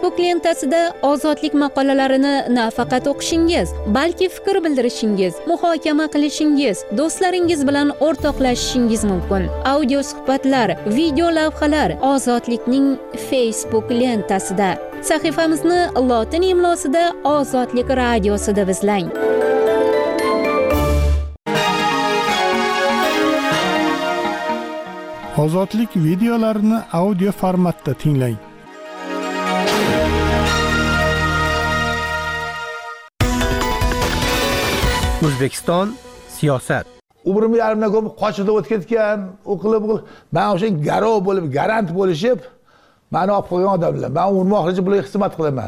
Facebook lentasida ozodlik maqolalarini nafaqat o'qishingiz, balki fikr bildirishingiz, muhokama qilishingiz, do'stlaringiz bilan o'rtoqlashishingiz mumkin. Audio suhbatlar, video lavhalar Ozodlikning Facebook lentasida. Sahifamizni lotin imlosida Ozodlik radiosida izlang. Ozodlik videolarini audio formatda tinglang. O'zbekiston siyosat. Umrimni yarimdan ko'p qochida o'tib ketgan, o'qilib, men o'sha garov bo'lib, garant bo'lishib, meni olib qo'ygan odamlar. Men umrim oxirigacha bularga xizmat qilaman.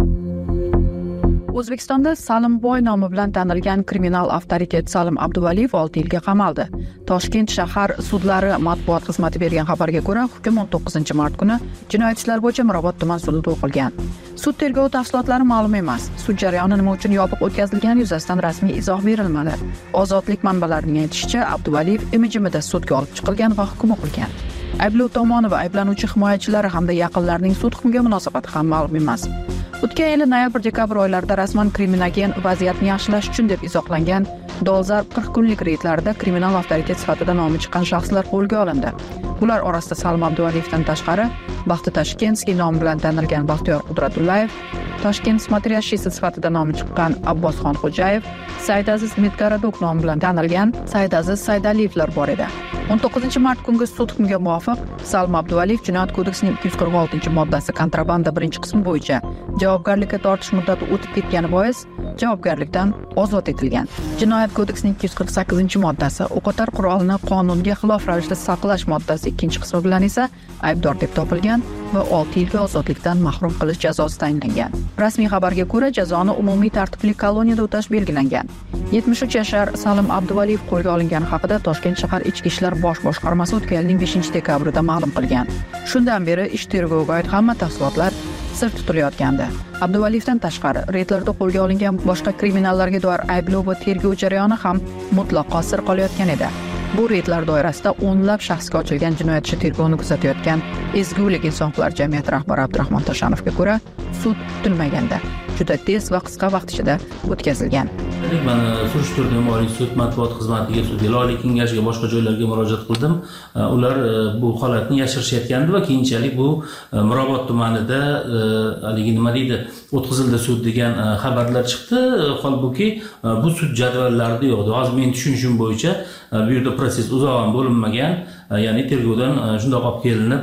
O'zbekistonda Salimboy nomi bilan tanilgan kriminal avtoritet Salim Abduvaliyev 6 yilga qamaldi. Toshkent shahar sudlari matbuot xizmati bergan xabarga ko'ra, hukm 19-mart kuni jinoyat ishlari bo'yicha Mirobod tuman sudida o'qilgan. Sud tergov tafsilotlari ma'lum emas. Sud jarayoni nima uchun yopiq o'tkazilgani yuzasidan rasmiy izoh berilmadi. Ozodlik manbalarining aytishicha, Abduvaliyev imijimida sudga olib chiqilgan va hukm o'qilgan. Ayblov tomoni va ayblanuvchi himoyachilari hamda yaqinlarining sud hukmiga munosabati ham ma'lum emas. O'tgan yil noyabr-dekabr oylarida rasman kriminogen vaziyatni yaxshilash uchun deb izohlangan dolzarb 40 kunlik reydlarda kriminal avtoritet sifatida nomi chiqqan shaxslar qo'lga olindi. Bular orasida Salim Abduvalievdan tashqari Baxti Tashkentskiy nomi bilan tanilgan Baxtiyor Qudratullayev, Toshkent Smotryashchisi sifatida nomi chiqqan Abbosxon Xo'jayev, Saidaziz Medgaradok nomi bilan tanilgan Saidaziz Saidaliyevlar bor edi. 19-mart kungi sud hukmiga muvofiq Salim Abduvaliyev Jinoyat kodeksining 246-moddasi kontrabanda birinchi qismi bo'yicha javobgarlikka tortish muddati o'tib ketgani bois javobgarlikdan ozod etilgan. Jinoyat kodeksining 248-moddasi o'qotar qurolni qonunga xilof ravishda saqlash moddasi 2-qismi bilan esa aybdor deb topilgan va 6 yilga ozodlikdan mahrum qilish jazosi tayinlangan. Rasmiy xabarga ko'ra, jazoni umumiy tartibli koloniyada o'tash belgilangan. 73 yashar Salim Abduvaliyev qo'lga olingani haqida Toshkent shahar ichki ishlar bosh boshqarmasi o'tgan yilning 5-dekabrida ma'lum qilgan. Shundan beri ish tergoviga oid hamma tafsilotlar sir tutilayotgandi. Abduvaliyevdan tashqari reydlarda qo'lga olingan boshqa kriminallarga doir ayblov va tergov jarayoni ham mutlaqo sir qolayotgan edi. Bu reydlar doirasida o'nlab shaxsga ochilgan jinoyat ishi tergovini kuzatayotgan Ezgulik inson huquqlari jamiyati rahbari Abdurahmon Toshanovga ko'ra, sud kutilmaganda juda tez va qisqa vaqt ichida o'tkazilgan. Men surishtirdim, Oliy sud matbuot xizmatiga, sudga, Oliy kengashiga, boshqa joylarga murojaat qildim. Ular bu holatni yashirishayotgandi va keyinchalik bu Mirobod tumanida haligi nima deydi, o'tkazildi sud degan xabarlar chiqdi. Holbuki bu sud jadvallarida yo'qdi. Hozir men tushunishim bo'yicha bu yerda proses uzoq ham bo'linmagan, ya'ni tergovdan shundoq olib kelinib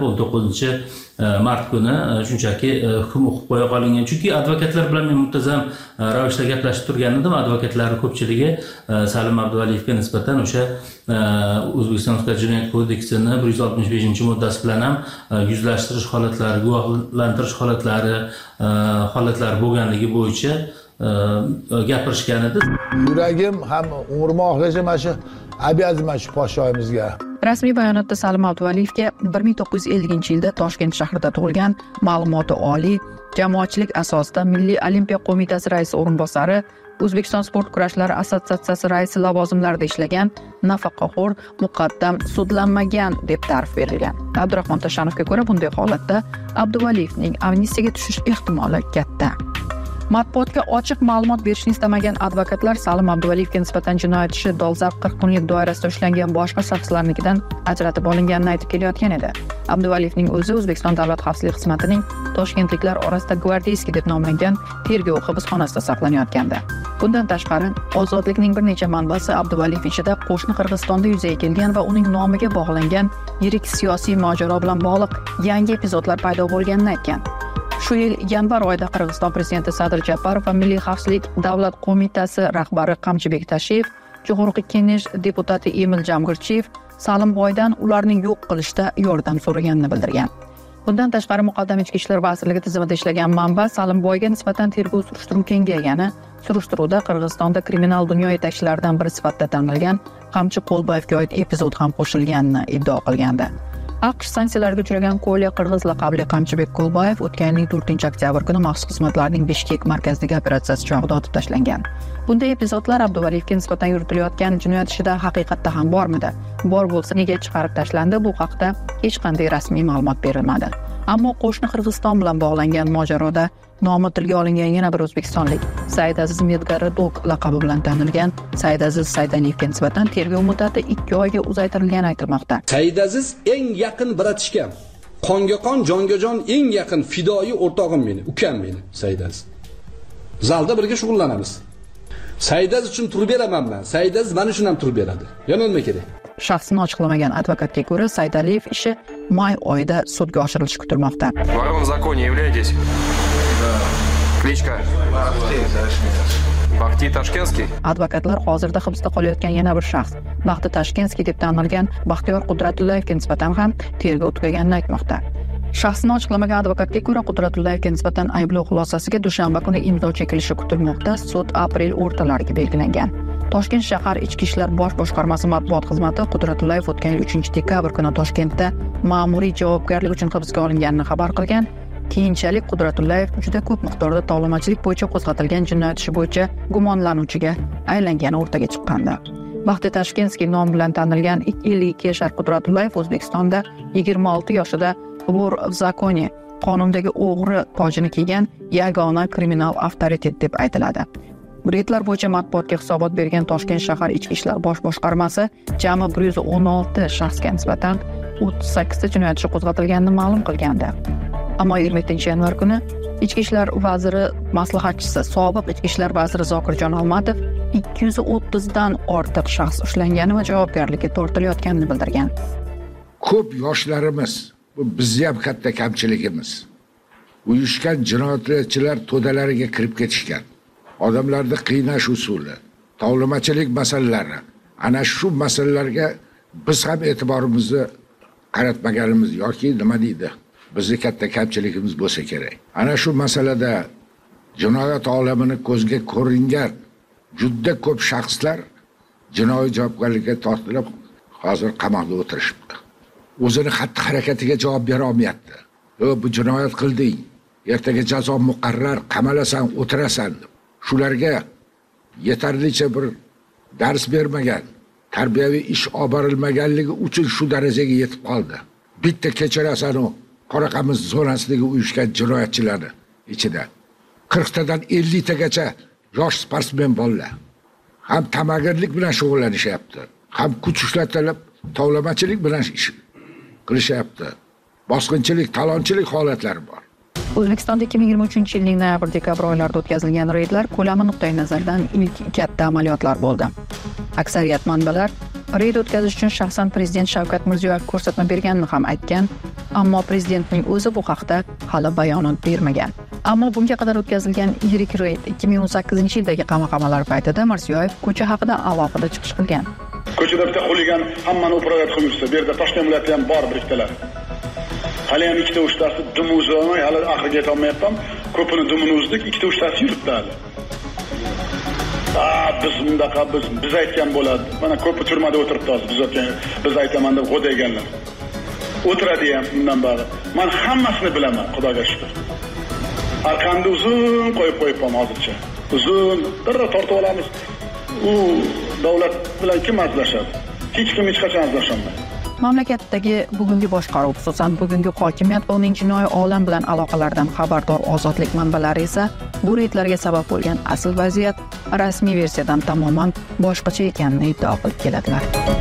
19-mart kuni shunchaki hukm o'qib qo'ya qolingan. Chunki advokatlar bilan men muntazam ravishda gaplashib turgan edim. Advokatlar ko'pchiligi Salim Abduvalievga nisbatan o'sha O'zbekiston Jinoyat kodeksining 165-moddasi bilan ham yuzlashtirish holatlari, guvohlantirish holatlari bo'lganligi bo'yicha gapirishgan edi. Yuragim ham umrim oxirigacha mana shu obyaziman shu podshoyimizga. Rasmiy bayonotda Salim Abduvalievga 1950-yilda Toshkent shahrida tug'ilgan, ma'lumoti oliy, jamoatchilik asosida Milliy olimpiya qo'mitasi raisi o'rinbosari, O'zbekiston sport kurashlari assotsiatsiyasi raisi lavozimlarida ishlagan, nafaqaxo'r, muqaddam, sudlanmagan deb ta'rif berilgan. Abdurahmon Toshanovga ko'ra, bunday holatda Abduvalievning amnistiyaga tushish ehtimoli katta. Matbuotga ochiq ma'lumot berishni istamagan advokatlar Salim Abduvalievga nisbatan jinoyat ishi dolzarb 40 kunlik doirasida ushlangan boshqa shaxslarnikidan ajratib olinganini aytib kelayotgan edi. Abduvalievning o'zi O'zbekiston Davlat xavfsizlik xizmatining toshkentliklar orasida gvardiyskiy deb nomlangan tergov hibsxonasida saqlanayotgandi. Bundan tashqari, Ozodlikning bir necha manbasi Abduvaliyev ishida qo'shni Qirg'izistonda yuzaga kelgan va uning nomiga bog'langan yirik siyosiy mojaro bilan bog'liq yangi epizodlar paydo bo'lganini aytgan. Shu yil yanvar oyida Qirg'iziston prezidenti Sadir Japarov va Milliy xavfsizlik davlat qo'mitasi rahbari Qamchibek Tashev, Jo'g'org'i Kengash deputati Emil Jamgirchiyev Salimboydan ularning yo'q qilishda yordam so'raganini bildirgan. Bundan tashqari, muqaddam ichki ishlar vazirligi tizimida ishlagan manba Salimboyga nisbatan tergov surishtiruv kengaygani, surishtiruvda Qirg'izistonda kriminal dunyo yetakchilaridan biri sifatida tanilgan Qamchi Qo'lboyevga oid epizod ham qo'shilganini iddao qilgandi. AQSh sanksiyalarga uchragan Ko'lya Qirg'iz laqabli Qamchibek Qo'lboyev o'tgan yilning 4-oktyabr kuni maxsus xizmatlarning Bishkek markazidagi operatsiyasi chog'ida otib tashlangan. Bunday epizodlar Abduvalievga nisbatan yuritilayotgan jinoyat ishida haqiqatda ham bormidi? Bor bo'lsa, nega chiqarib tashlandi? Bu haqda hech qanday rasmiy ma'lumot berilmadi. Ammo qo'shni Qirg'iziston bilan bog'langan mojaroda nomi tilga olingan yana bir o'zbekistonlik Saidaziz Medgaradok laqabi bilan tanilgan Saidaziz Saydaniyevga nisbatan tergov muddati 2 oyga uzaytirilgani aytilmoqda. Saidaziz eng yaqin bratishkam, qonga qon, jonga jon eng yaqin fidoyi o'rtog'im meni, ukam meni Saidaziz. Zalda birga shug'ullanamiz. Saidaziz uchun turib beraman men. Saidaziz mana shuni ham turib beradi. Yana nima kerak? Shaxsini ochiqlamagan advokatga ko'ra, Saydaliyev ishi may oyida sudga oshirilishi kutilmoqda. Ворон в законе являетесь? Да. Кличка? Baxtiy Tashkenskiy. Advokatlar hozirda hibsda qolayotgan yana bir shaxs, Baxtiy Tashkenskiy deb tanilgan Baxtiyor Qudratullayevga nisbatan ham tergov tugaganini aytmoqda. Shaxsini ochiqlamagan advokatga ko'ra, Qudratullayevga nisbatan ayblov xulosasiga dushanba kuni imzo chekilishi kutilmoqda. Sud aprel o'rtalariga belgilangan. Toshkent shahar Ichki ishlar bosh boshqarmasi matbuot xizmati Qudratullayev o'tgan yil 3-dekabr kuni Toshkentda ma'muriy javobgarlik uchun hibsga olinganini xabar qilgan. Keyinchalik Qudratullayev juda ko'p miqdorda tovlamachilik bo'yicha qo'zg'atilgan jinoyat ishi bo'yicha gumonlanuvchiga aylangani o'rtaga chiqqandi. Baxtiy Tashkenskiy nomi bilan tanilgan 52 yashar Qudratullayev O'zbekistonda 26 yoshida Vor в законе qonundagi o'g'ri tojini kiygan yagona kriminal avtoritet deb aytiladi. Reydlar bo'yicha matbuotga hisobot bergan Toshkent shahar Ichki ishlar bosh boshqarmasi jami 116 shaxsga nisbatan 38 ta jinoyat ishi qo'zg'atilganini ma'lum qilgandi. Ammo 27-yanvar kuni Ichki ishlar vaziri maslahatchisi, sobiq Ichki ishlar vaziri Zokirjon Almatov 230 dan ortiq shaxs ushlangani va javobgarlikka tortilayotganini bildirgan. Ko'p yoshlarimiz, bu bizning ham katta kamchiligimiz. Uyushgan jinoyatchilar to'dalariga kirib ketishgan. Odamlarni qiynash usuli, tovlamachilik masalalari, ana shu masalalarga biz ham e'tiborimizni qaratmaganimiz yoki nima deydi? Bizning katta kamchiligimiz bo'lsa kerak. Ana shu masalada jinoyat olamini ko'zga ko'ringan juda ko'p shaxslar jinoiy javobgarlikka tortilib, hozir qamoqda o'tirishibdi. O'zini xatti harakatiga javob bera olmayapti. Bu jinoyat qilding, ertaga jazo muqarrar, qamalasan, o'tirasan. Shularga yetarlicha bir dars bermagan, tarbiyaviy ish olib borilmaganligi uchun shu darajaga yetib qoldi. Bitta kechirasan u Qoraqamiz zonasidagi uyushgan jinoyatchilarni ichida 40 tadan 50 tagacha yosh sportsmen bolalar ham tamagirlik bilan shug'ullanishyapti, ham kuch ishlatilib tovlamachilik bilan ish qilishyapti. Bosqinchilik, talonchilik holatlari bor. O'zbekistonda 2023-yilning noyabr-dekabr oylarida o'tkazilgan reydlar ko'lami nuqtai nazaridan ilk katta amaliyotlar bo'ldi. Aksariyat manbalar reyd o'tkazish uchun shaxsan prezident Shavkat Mirziyoyev ko'rsatma berganini ham aytgan, ammo prezidentning o'zi bu haqda hali bayonot bermagan. Ammo bunga qadar o'tkazilgan yirik reyd 2018-yildagi qamoqxonalar paytida Mirziyoyev ko'cha haqida alohida chiqish qilgan. Ko'chada bitta xuligan hammani o'pirovayotib qo'yibdi. Bu yerda Toshkent viloyatida ham bor biriktalar. Hali ham ikkita uchtasi dum uzamay, hali oxiriga yeta olmayapman. Ko'pini dumini uzdik, ikkita uchtasi yuribdi hali. Biz bundaqa biz aytgan bo'ladi. Mana ko'pi turmada o'tiribdi hozir. Biz aytaman deb g'o'daganlar. O'tiradi ham bundan bari. Men hammasini bilaman, Xudoga shukr. Arqamda uzun qo'yib-qo'yibman hozircha. Uzun darra tortib olamiz. U davlat bilan kim azlashadi? Hech kim hech qachon azlasholmaydi. Mamlakatdagi bugungi boshqaruv, xususan bugungi hokimiyat va uning jinoiy olam bilan aloqalaridan xabardor ozodlik manbalari esa bu reydlarga sabab bo'lgan asl vaziyat rasmiy versiyadan tamoman boshqacha ekanini iddao qilib keladilar.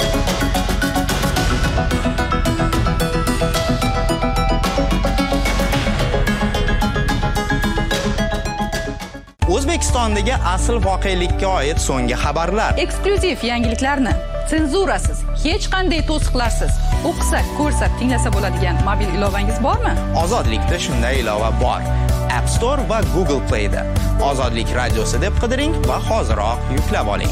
O'zbekistondagi asl voqelikka oid so'nggi xabarlar, eksklyuziv yangiliklarni senzurasiz, hech qanday to'siqlarsiz o'qisak, ko'rsak, tinglasa bo'ladigan mobil ilovangiz bormi? Ozodlikda shunday ilova bor. App Store va Google Play da Ozodlik radiosi deb qidiring va hoziroq yuklab oling.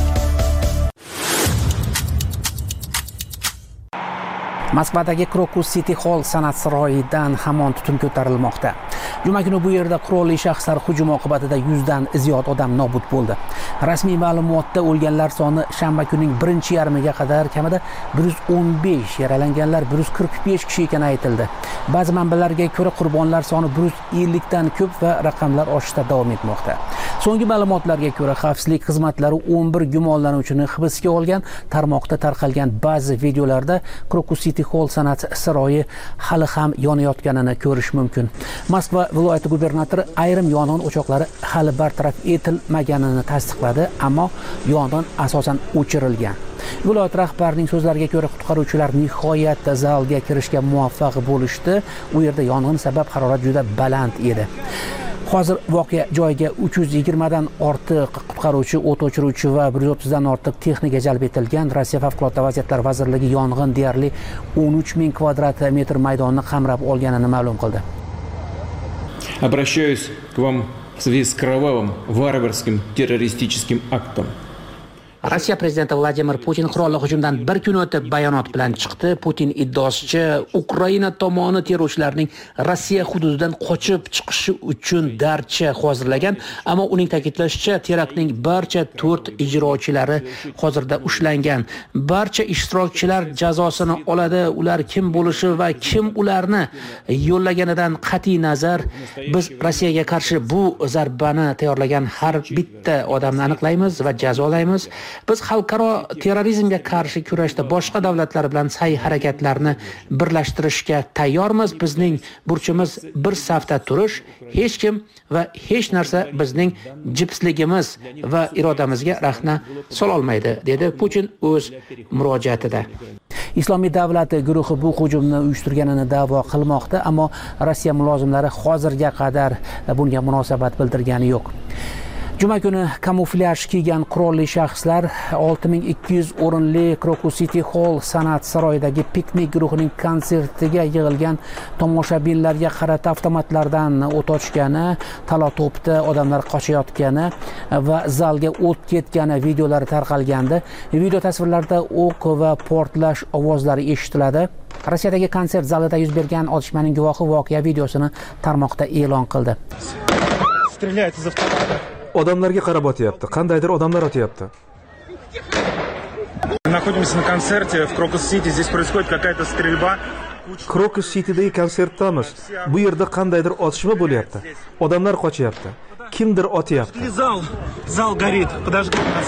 Moskvadagi Krokus City Hall san'at saroyidan hamon tutun ko'tarilmoqda. Juma kuni bu yerda qurolli shaxslar hujum oqibatida 100 dan ziyod odam nobud bo'ldi. Rasmiy ma'lumotda o'lganlar soni shanba kunning birinchi yarmiga qadar kamida 115, yaralanganlar 145 kishi ekani aytildi. Ba'zi manbalarga ko'ra qurbonlar soni 150 dan ko'p va raqamlar oshishda davom etmoqda. So'nggi ma'lumotlarga ko'ra xavfsizlik xizmatlari 11 gumonlanuvchini hibsga olgan. Tarmoqda tarqalgan ba'zi videolarda Krokus City Hall san'at saroyi hali ham yonayotganini ko'rish mumkin. Moskva viloyati gubernatori ayrim yong'in o'choqlari hali bartaraf etilmaganini tasdiqladi, ammo yong'in asosan o'chirilgan. Viloyat rahbarining so'zlariga ko'ra, qutqaruvchilar nihoyat zalga kirishga muvaffaq bo'lishdi. U yerda yong'in sabab harorat juda baland edi. Hozir voqea joyiga 320 dan ortiq qutqaruvchi, o't o'chiruvchi va 130 dan ortiq texnika jalb etilgan. Rossiya favqulodda vaziyatlar vazirligi yong'in deyarli 13,000 kvadrat metr maydonni qamrab olganini ma'lum qildi. Обращаюсь к вам в связи с кровавым варварским террористическим актом. Rossiya prezidenti Vladimir Putin qurolli hujumdan bir kun o'tib bayonot bilan chiqdi. Putin iddaosicha, Ukraina tomoni terrorchilarning Rossiya hududidan qochib chiqishi uchun darcha hozirlagan, ammo uning ta'kidlashicha, teraktning barcha 4 ijrochilari hozirda ushlangan. Barcha ishtirokchilar jazosini oladi. Ular kim bo'lishi va kim ularni yo'llaganidan qat'iy nazar, biz Rossiyaga qarshi bu zarbani tayyorlagan har bitta odamni aniqlaymiz va jazolaymiz. Biz xalqaro terrorizmga qarshi kurashda boshqa davlatlar bilan sa'y harakatlarni birlashtirishga tayyormiz. Bizning burchimiz bir safda turish. Hech kim va hech narsa bizning jipsligimiz va irodamizga rahna sola olmaydi, dedi Putin o'z murojaatida. Islomiy davlat guruhi bu hujumni uyushtirganini da'vo qilmoqda, ammo Rossiya mulozimlari hozirga qadar bunga munosabat bildirgani yo'q. Juma kuni kamuflyaj kiygan qurolli shaxslar 6200 o'rinli Crocus City Hall san'at saroyidagi piknik guruhining konsertiga yig'ilgan tomoshabinlarga qarata avtomatlardan o't ochgani, tala-to'pda odamlar qochayotgani va zalga o't ketgani videolari tarqalgandi. Video tasvirlarda o'q va portlash ovozlari eshitiladi. Rossiyadagi konsert zalida yuz bergan otishmaning guvohi voqea videosini tarmoqda e'lon qildi. Streляет из автомата. Odamlarga qarab otyapti. Qandaydir odamlar otyapti. Находимся на концерте в Crocus City. Здесь происходит какая-то стрельба. Crocus City'dagi konsertdamiz. Bu yerda qandaydir otishma bo'lyapti. Odamlar qochyapti. Kimdir otyapti. Zal горит. Подожди нас.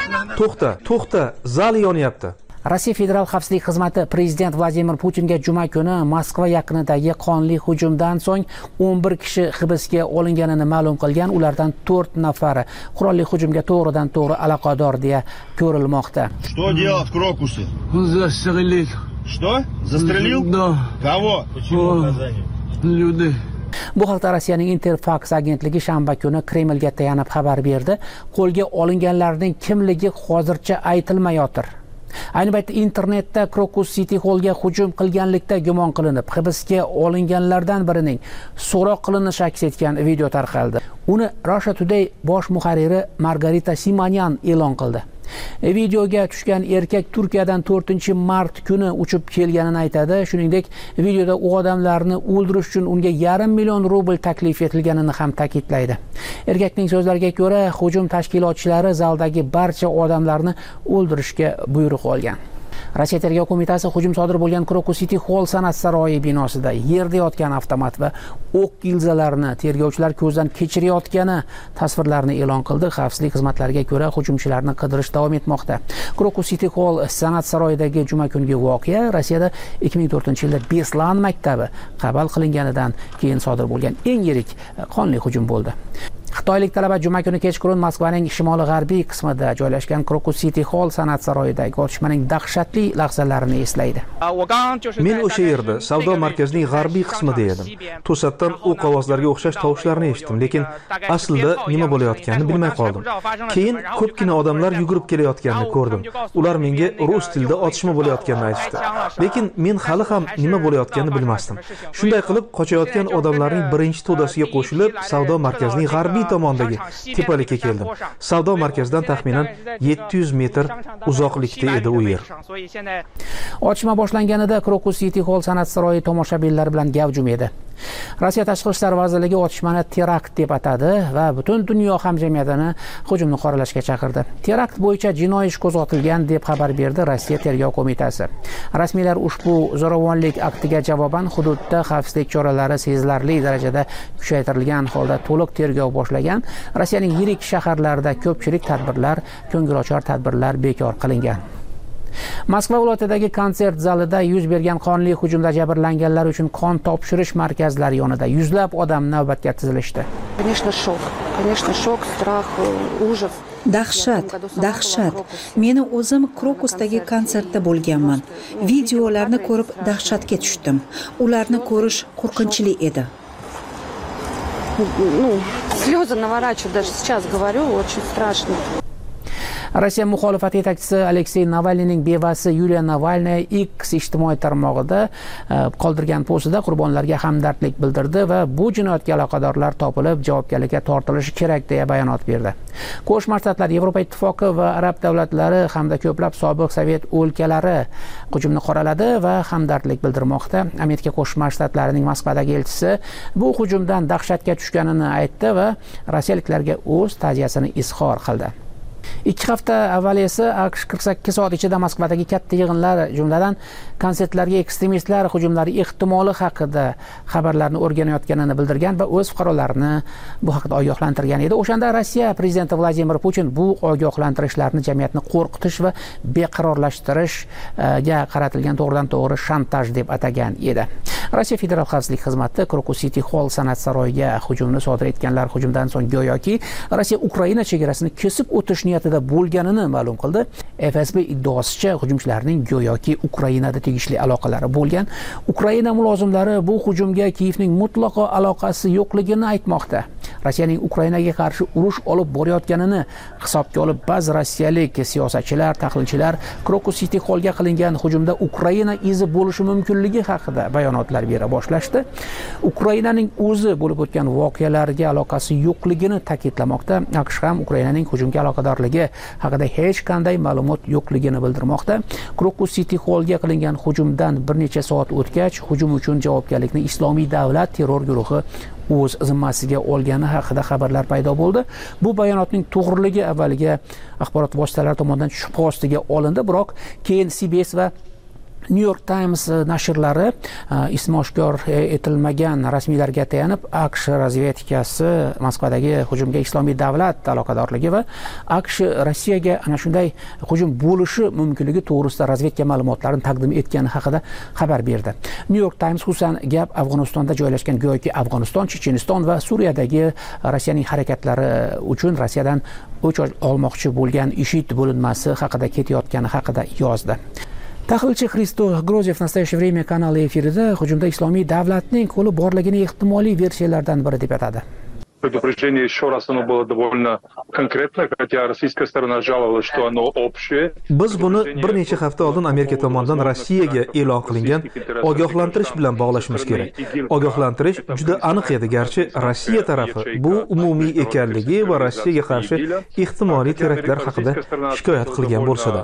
To'xta, zal yonyapti. Rossiya Federal xavfsizlik xizmati prezident Vladimir Putinga juma kuni Moskva yaqinidagi qonli hujumdan so'ng 11 kishi hibsga olinganini ma'lum qilgan. Ulardan 4 nafari qurolli hujumga to'g'ridan-to'g'ri aloqador deya ko'rilmoqda. Что делать в Крокусе? Застрелил. Что? Застрелил? Да. Кого? Почему наказание? Людей. Bu haqda Rossiyaning Interfax agentligi shanba kuni Kremlga tayanib xabar berdi. Qo'lga olinganlarning kimligi hozircha aytilmayotir. Ayni paytda internetda Crocus City Hallga hujum qilganlikda gumon qilinib, hibsga olinganlardan birining so'roq qilinishi aks etgan video tarqaldi. Uni Russia Today bosh muharriri Margarita Simonyan e'lon qildi. Videoga tushgan erkak Turkiyadan 4-mart kuni uchib kelganini aytadi. Shuningdek, videoda u odamlarni o'ldirish uchun unga $500 million rubl taklif etilganini ham ta'kidlaydi. Erkakning so'zlariga ko'ra, hujum tashkilotchilari zaldagi barcha odamlarni o'ldirishga buyruq olgan. Rossiya tergov qo'mitasi hujum sodir bo'lgan Crocus City Hall san'at saroyi binosida yerda yotgan avtomat va o'q gilzalarini tergovchilar ko'zdan kechirayotgani tasvirlarini e'lon qildi. Xavfsizlik xizmatlariga ko'ra, hujumchilarni qidirish davom etmoqda. Crocus City Hall san'at saroyidagi juma kungi voqea Rossiyada 2004-yilda Beslan maktabi qabul qilinganidan keyin sodir bo'lgan eng yirik qonli hujum bo'ldi. Xitoylik talaba juma kuni kechqurun Moskvaning shimoli-g'arbiy qismida joylashgan Crocus City Hall san'at saroyidagi otishmaning dahshatli lahzalarini eslaydi. Men o'sha yerda savdo markazining g'arbiy qismida edim. To'satdan o'q ovozlariga o'xshash tovushlarni eshitdim, lekin aslida nima bo'layotganini bilmay qoldim. Keyin ko'pgina odamlar yugurib kelayotganini ko'rdim. Ular menga rus tilida otishma bo'layotganini aytishdi. Lekin men hali ham nima bo'layotganini bilmasdim. Shunday qilib, qochayotgan odamlarning birinchi to'dasiga qo'shilib, savdo markazining g'arbiy tomondagi tepalikka keldim. Savdo markazidan taxminan 700 metr uzoqlikda edi u yer. Otishma boshlanganida Crocus City Hall san'at saroyi tomoshabinlari bilan gavjum edi. Rossiya Tashqi ishlar vazirligi otishmani terakt deb atadi va butun dunyo hamjamiyatini hujumni qoralashga chaqirdi. Terakt bo'yicha jinoiy ish qo'zg'atilgan deb xabar berdi Rossiya tergov qo'mitasi. Rasmiylar ushbu zo'ravonlik aktiga javoban hududda xavfsizlik choralari sezilarli darajada kuchaytirilgan holda to'liq tergov boshlagan. Rossiyaning yirik shaharlarida ko'pchilik tadbirlar, ko'ngilochar tadbirlar bekor qilingan. Moskva viloyatidagi konsert zalida yuz bergan qonli hujumda jabrlanganlar uchun qon topshirish markazlari yonida yuzlab odam navbatga tizilishdi. Конечно, shok, strah, ужас. Dahshat. Meni o'zim Krokusdagi konsertda bo'lganman. Videolarni ko'rib dahshatga tushdim. Ularni ko'rish qo'rqinchli edi. Слезы наворачивают, даже сейчас говорю, очень страшно. Rossiya muxolifati yetakchisi Aleksey Navalniyning bevasi Yuliya Navalnaya X ijtimoiy tarmog'ida qoldirgan postida qurbonlarga hamdardlik bildirdi va bu jinoyatga aloqadorlar topilib javobgarlikka tortilishi kerak deya bayonot berdi. Qo'shma Shtatlar, Yevropa Ittifoqi va arab davlatlari hamda ko'plab sobiq Sovet o'lkalari hujumni qoraladi va hamdardlik bildirmoqda. Amerika Qo'shma Shtatlarining Moskvadagi elchisi bu hujumdan dahshatga tushganini aytdi va rossiyaliklarga o'z ta'ziyasini izhor qildi. 2 hafta avval esa AQSh 48 soat ichida Moskvadagi katta yig'inlar, jumladan konsertlarga ekstremistlar hujumlari ehtimoli haqida xabarlarni o'rganayotganini bildirgan va o'z fuqarolarini bu haqida ogohlantirgan edi. O'shanda Rossiya prezidenti Vladimir Putin bu ogohlantirishlarni jamiyatni qo'rqitish va beqarorlashtirishga qaratilgan to'g'ridan-to'g'ri shantaj deb atagan edi. Rossiya Federal xavfsizlik xizmati Krokus City Hall san'at saroyiga hujumni sodir etganlar hujumdan so'ng go'yoki Rossiya Ukraina chegarasini kesib o'tish niyatida bo'lganini ma'lum qildi. FSB iddaosicha hujumchilarning go'yoki Ukrainada tegishli aloqalari bo'lgan. Ukraina mulozimlari bu hujumga Kiyevning mutlaqo aloqasi yo'qligini aytmoqda. Rossiyaning Ukrainaga qarshi urush olib borayotganini hisobga olib, ba'zi rossiyalik siyosatchilar, tahlilchilar Krokus City Hallga qilingan hujumda Ukraina izi bo'lishi mumkinligi haqida bayonotlar bera boshlashdi. Ukrainaning o'zi bo'lib o'tgan voqealarga aloqasi yo'qligini ta'kidlamoqda. AQSh ham Ukrainaning hujumga aloqadorligi haqida hech qanday ma'lumot yo'qligini bildirmoqda. Krokus City Hallga qilingan hujumdan bir necha soat o'tgach, hujum uchun javobgarlikni Islomiy davlat terror guruhi o'z zimmasiga olgani haqida xabarlar paydo bo'ldi. Bu bayonotning to'g'riligi avvaliga axborot vositalari tomonidan shubha ostiga olindi, biroq keyin CBS va New York Times nashrlari ismi oshkor etilmagan rasmiylarga tayanib AQSh razvedkasi Moskvadagi hujumga Islomiy davlat aloqadorligi va AQSh Rossiyaga ana shunday hujum bo'lishi mumkinligi to'g'risida razvedka ma'lumotlarini taqdim etgani haqida xabar berdi. New York Times xususan gap Afg'onistonda joylashgan go'yoki Afg'oniston, Checheniston va Suriyadagi Rossiyaning harakatlari uchun Rossiyadan o'ch olmoqchi bo'lgan IShID bo'linmasi haqida ketayotgani haqida yozdi. Tahlilchi Hristo Grozev Nastoящее время kanali efirida hujumda Islomiy davlatning qo'li borligini ehtimoliy versiyalardan biri deb atadi. Предупреждение еще раз оно было довольно конкретное, хотя российская сторона жаловалась, что оно общее. Biz buni bir necha hafta oldin Amerika tomonidan Rossiyaga e'lon qilingan ogohlantirish bilan bog'lashimiz kerak. Ogohlantirish juda aniq edi, garchi Rossiya tarafi bu umumiy ekanligi va Rossiyaga qarshi ehtimoliy teraktlar haqida shikoyat qilgan bo'lsa-da.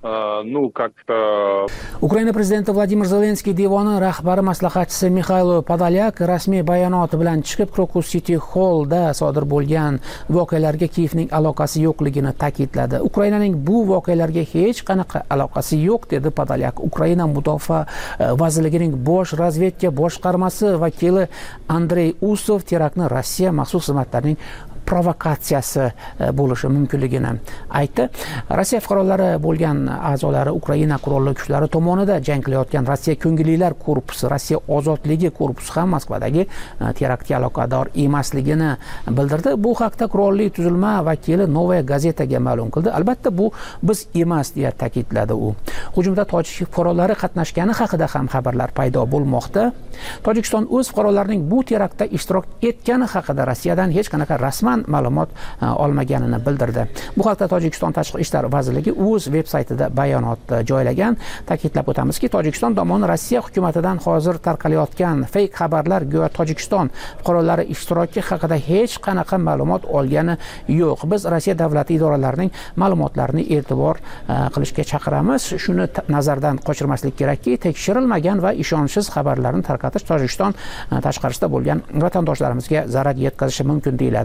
Ukraina prezidenti Vladimir Zelenskiy devoni rahbari maslahatchisi Mixailo Podolyak rasmiy bayonoti bilan chiqib Krokus City Hallda sodir bo'lgan voqealarga Kiyevning aloqasi yo'qligini ta'kidladi. Ukrainaning bu voqealarga hech qanaqa aloqasi yo'q dedi Podolyak. Ukraina mudofaa vazirligining bosh razvedka boshqarmasi vakili Andrey Usov teraktni Rossiya maxsus xizmatlarining provokatsiyasi bo'lishi mumkinligini aytdi. Rossiya fuqarolari bo'lgan a'zolari Ukraina qurolli kuchlari tomonidan jang qilayotgan Rossiya ko'ngillilar korpusi, Rossiya ozodligi korpusi ham Moskvadagi teraktga aloqador emasligini bildirdi. Bu haqda qurolli tuzilma vakili Novaya gazetaga ma'lum qildi. Albatta bu biz emas deya ta'kidladi u. Hujumda tojik fuqarolari qatnashgani haqida ham xabarlar paydo bo'lmoqda. Tojikiston o'z fuqarolarining bu teraktda ishtirok etgani haqida Rossiyadan hech qanaqa rasman ma'lumot olmaganini bildirdi. Bu haqda Tojikiston Tashqi ishlar vazirligi o'z veb-saytida bayonot joylagan. Ta'kidlab o'tamizki, Tojikiston tomoni Rossiya hukumatidan hozir tarqalayotgan fake xabarlar go'yo Tojikiston fuqarolari ishtiroki haqida hech qanaqa ma'lumot olgani yo'q. Biz Rossiya davlati idoralarining ma'lumotlarini e'tibor qilishga chaqiramiz. Shuni nazardan qochirmaslik kerakki, tekshirilmagan va ishonchsiz xabarlarni tarqatish Tojikiston tashqarisida bo'lgan vatandoshlarimizga zarar yetkazishi mumkin deyiladi bayonot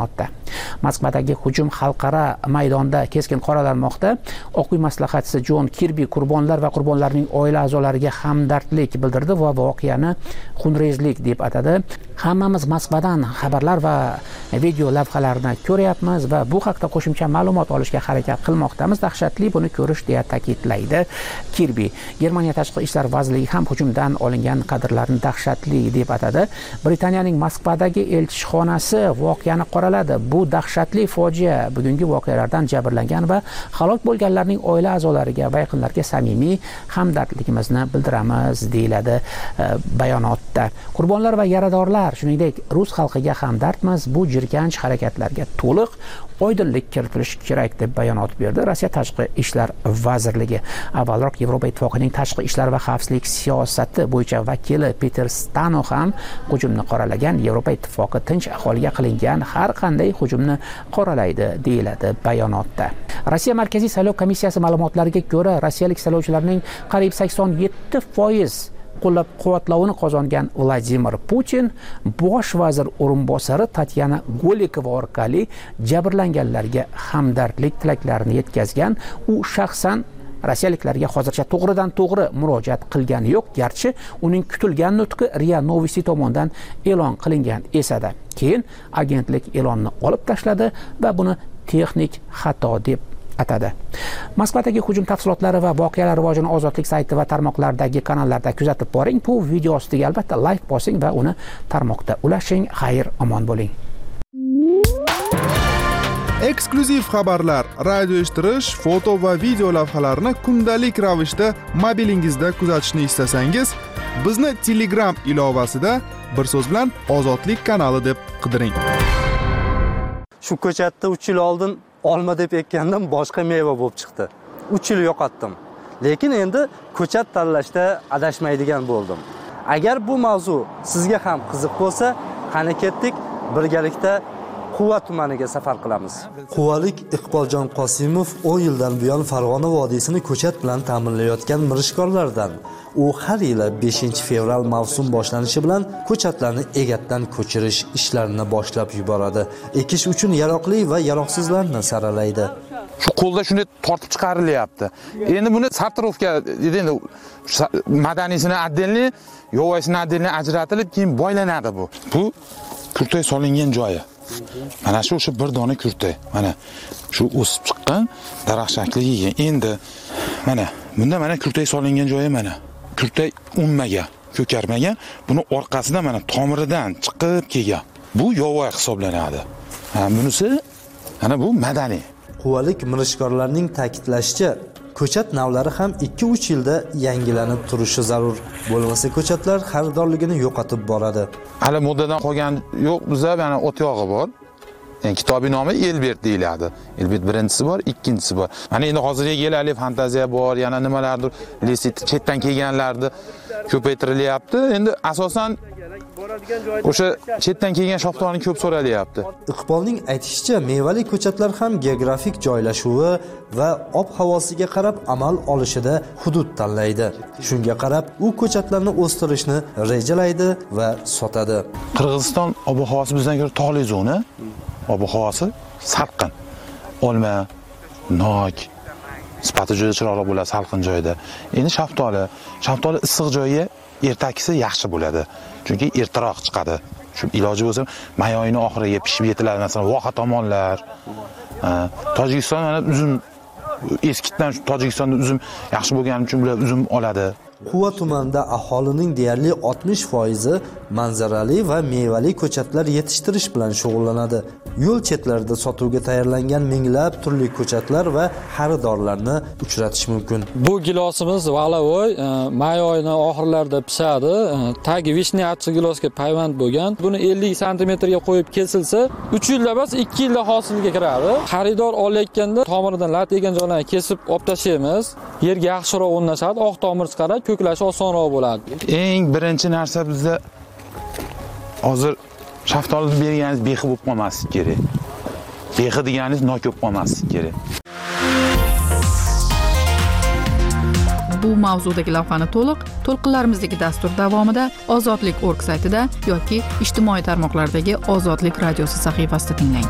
bayonotda. Moskvadagi hujum xalqaro maydonda keskin qoralanmoqda. Oq uy maslahatchisi Jon Kirbi qurbonlar va qurbonlarning oila a'zolariga hamdardlik bildirdi va voqeani xunrezlik deb atadi. Hammamiz Moskvadan xabarlar va video lavhalarni ko'ryapmiz va bu haqda qo'shimcha ma'lumot olishga harakat qilmoqdamiz. Dahshatli buni ko'rish deya ta'kidlaydi Kirbi. Germaniya tashqi ishlar vazirligi ham hujumdan olingan kadrlarni dahshatli deb atadi. Britaniyaning Moskvadagi elchixonasi voqeani qoraladi. Bu dahshatli fojia. Bugungi voqealardan jabrlangan va halok bo'lganlarning oila a'zolariga va yaqinlariga samimiy hamdardligimizni bildiramiz deyiladi bayonotda. Qurbonlar va yaradorlar, shuningdek rus xalqiga hamdardmiz. Bu jirkanch harakatlarga to'liq oydinlik kiritilishi kerak deb bayonot berdi Rossiya tashqi ishlar vazirligi. Avvalroq Yevropa ittifoqining tashqi ishlar va xavfsizlik siyosati bo'yicha vakili Peter Stano ham hujumni qoralagan. Yevropa ittifoqi tinch aholiga qilingan har qanday hujumni qoralaydi deyiladi bayonotda. Rossiya Markaziy saylov komissiyasi ma'lumotlariga ko'ra, rossiyalik saylovchilarning qariyb 87% qo'llab-quvvatlovini qozongan Vladimir Putin bosh vazir o'rinbosari Tatyana Golikova orqali jabrlanganlarga hamdardlik tilaklarini yetkazgan. U shaxsan rossiyaliklarga hozircha to'g'ridan to'g'ri murojaat qilgani yo'q, garchi uning kutilgan nutqi RIA Novosti tomonidan e'lon qilingan esa-da. Keyin agentlik e'lonni olib tashladi va buni texnik xato deb atadi. Moskvadagi hujum tafsilotlari va voqealar rivojini Ozodlik sayti va tarmoqlardagi kanallarda kuzatib boring. Bu video ostiga albatta like bosing va uni tarmoqda ulashing. Xayr, omon bo'ling. Eksklyuziv xabarlar, radio eshittirish, foto va video lavhalarni kundalik ravishda mobilingizda kuzatishni istasangiz, bizni Telegram ilovasida bir so'z bilan Ozodlik kanali deb qidiring. Shu ko'chatda 3 yil oldin olma deb ekkandim, boshqa meva bo'lib chiqdi. 3 yil yo'qotdim. Lekin endi ko'chat tanlashda adashmaydigan bo'ldim. Agar bu mavzu sizga ham qiziq bo'lsa, qani ketdik, birgalikda Quva tumaniga safar qilamiz. Quvalik Iqboljon Qosimov 10 yildan buyon Farg'ona vodiysini ko'chat bilan ta'minlayotgan mirishkorlardan. U har yili 5-fevral mavsum boshlanishi bilan ko'chatlarni egatdan ko'chirish ishlarini boshlab yuboradi. Ekish uchun yaroqli va yaroqsizlarni saralaydi. Shu qo'lda shunday tortib chiqarilyapti. Endi buni sartarovka dedi, endi madaniysini отдельный, yo'vaysini отдельный ajratilib, keyin boylanadi bu. Bu kurtay solingan joyi. Mana shu o'sha bir dona kurtay. Mana shu o'sib chiqqan daraxt shakliga endi mana bunda mana kurtay solingan joyi mana. Kurtay unmagan, ko'karmagan, buni orqasida mana tomiridan chiqib kelgan. Bu yovoy hisoblanadi. Bunisi ana bu madaniy. Quvalik mirishkorlarning ta'kidlashicha, ko'chat navlari ham 2-3 yilda yangilanib turishi zarur. Bo'lmasa ko'chatlar xaridorligini yo'qotib boradi. Hali moddadan qolgan yo'q, bizda mana ot yog'i bor. Kitobiy nomi Elbert deyiladi. Elbert birinchisi bor, ikkinchisi bor. Mana endi hozirga kelali fantaziya bor, yana nimalardir, lesit chetdan kelganlarni ko'paytirilyapti. Endi asosan o'sha chetdan kelgan shoftolni ko'p so'ralyapti. Iqbolning aytishicha, mevali ko'chatlar ham geografik joylashuvi va ob-havosiga qarab amal olishida hudud tanlaydi. Shunga qarab, u ko'chatlarni o'stirishni rejalaydi va sotadi. Qirg'iziston ob-havosi bizdan ko'ra tog'li zona. Ob-havosi salqin. Olma, nok, sifati juda chiroyli bo'ladi salqin joyda. Endi shaftoli issiq joyga ertakisi yaxshi bo'ladi. Chunki ertaroq chiqadi. Shu iloji bo'lsa, may oyining oxiriga pishib yetiladi, masalan, Voha tomonlar. Tojikiston mana uzum eskitdan Tojikistonda uzum yaxshi bo'lgani uchun bular uzum oladi. Quva tumanida aholining deyarli 60% manzarali va mevali ko'chatlar yetishtirish bilan shug'ullanadi. Yo'l chetlarida sotuvga tayyorlangan minglab turli ko'chatlar va xaridorlarni uchratish mumkin. Bu gilosimiz valavoy may oyining oxirlarida pishadi. Tagi vishni achchiq gilosga payvand bo'lgan. Buni 50 sm ga qo'yib kesilsa, 3 yilda emas, 2 yilda hosilga kiradi. Xaridor olayotganda tomiridan lat yegan joylarni kesib olib tashlaymiz. Yerga yaxshiroq o'rnashadi, oq tomir chiqaradi. Ko'klashi osonroq bo'ladi. Eng birinchi narsa bizda hozir shaftolini berganingiz behi bo'lib qolmasligi kerak. Behi deganingiz nok bo'lib qolmasligi kerak. bu mavzudagi lavhani to'lqinlarimizdagi dastur davomida Ozodlik.org saytida yoki ijtimoiy tarmoqlardagi Ozodlik radiosi sahifasida tinglang.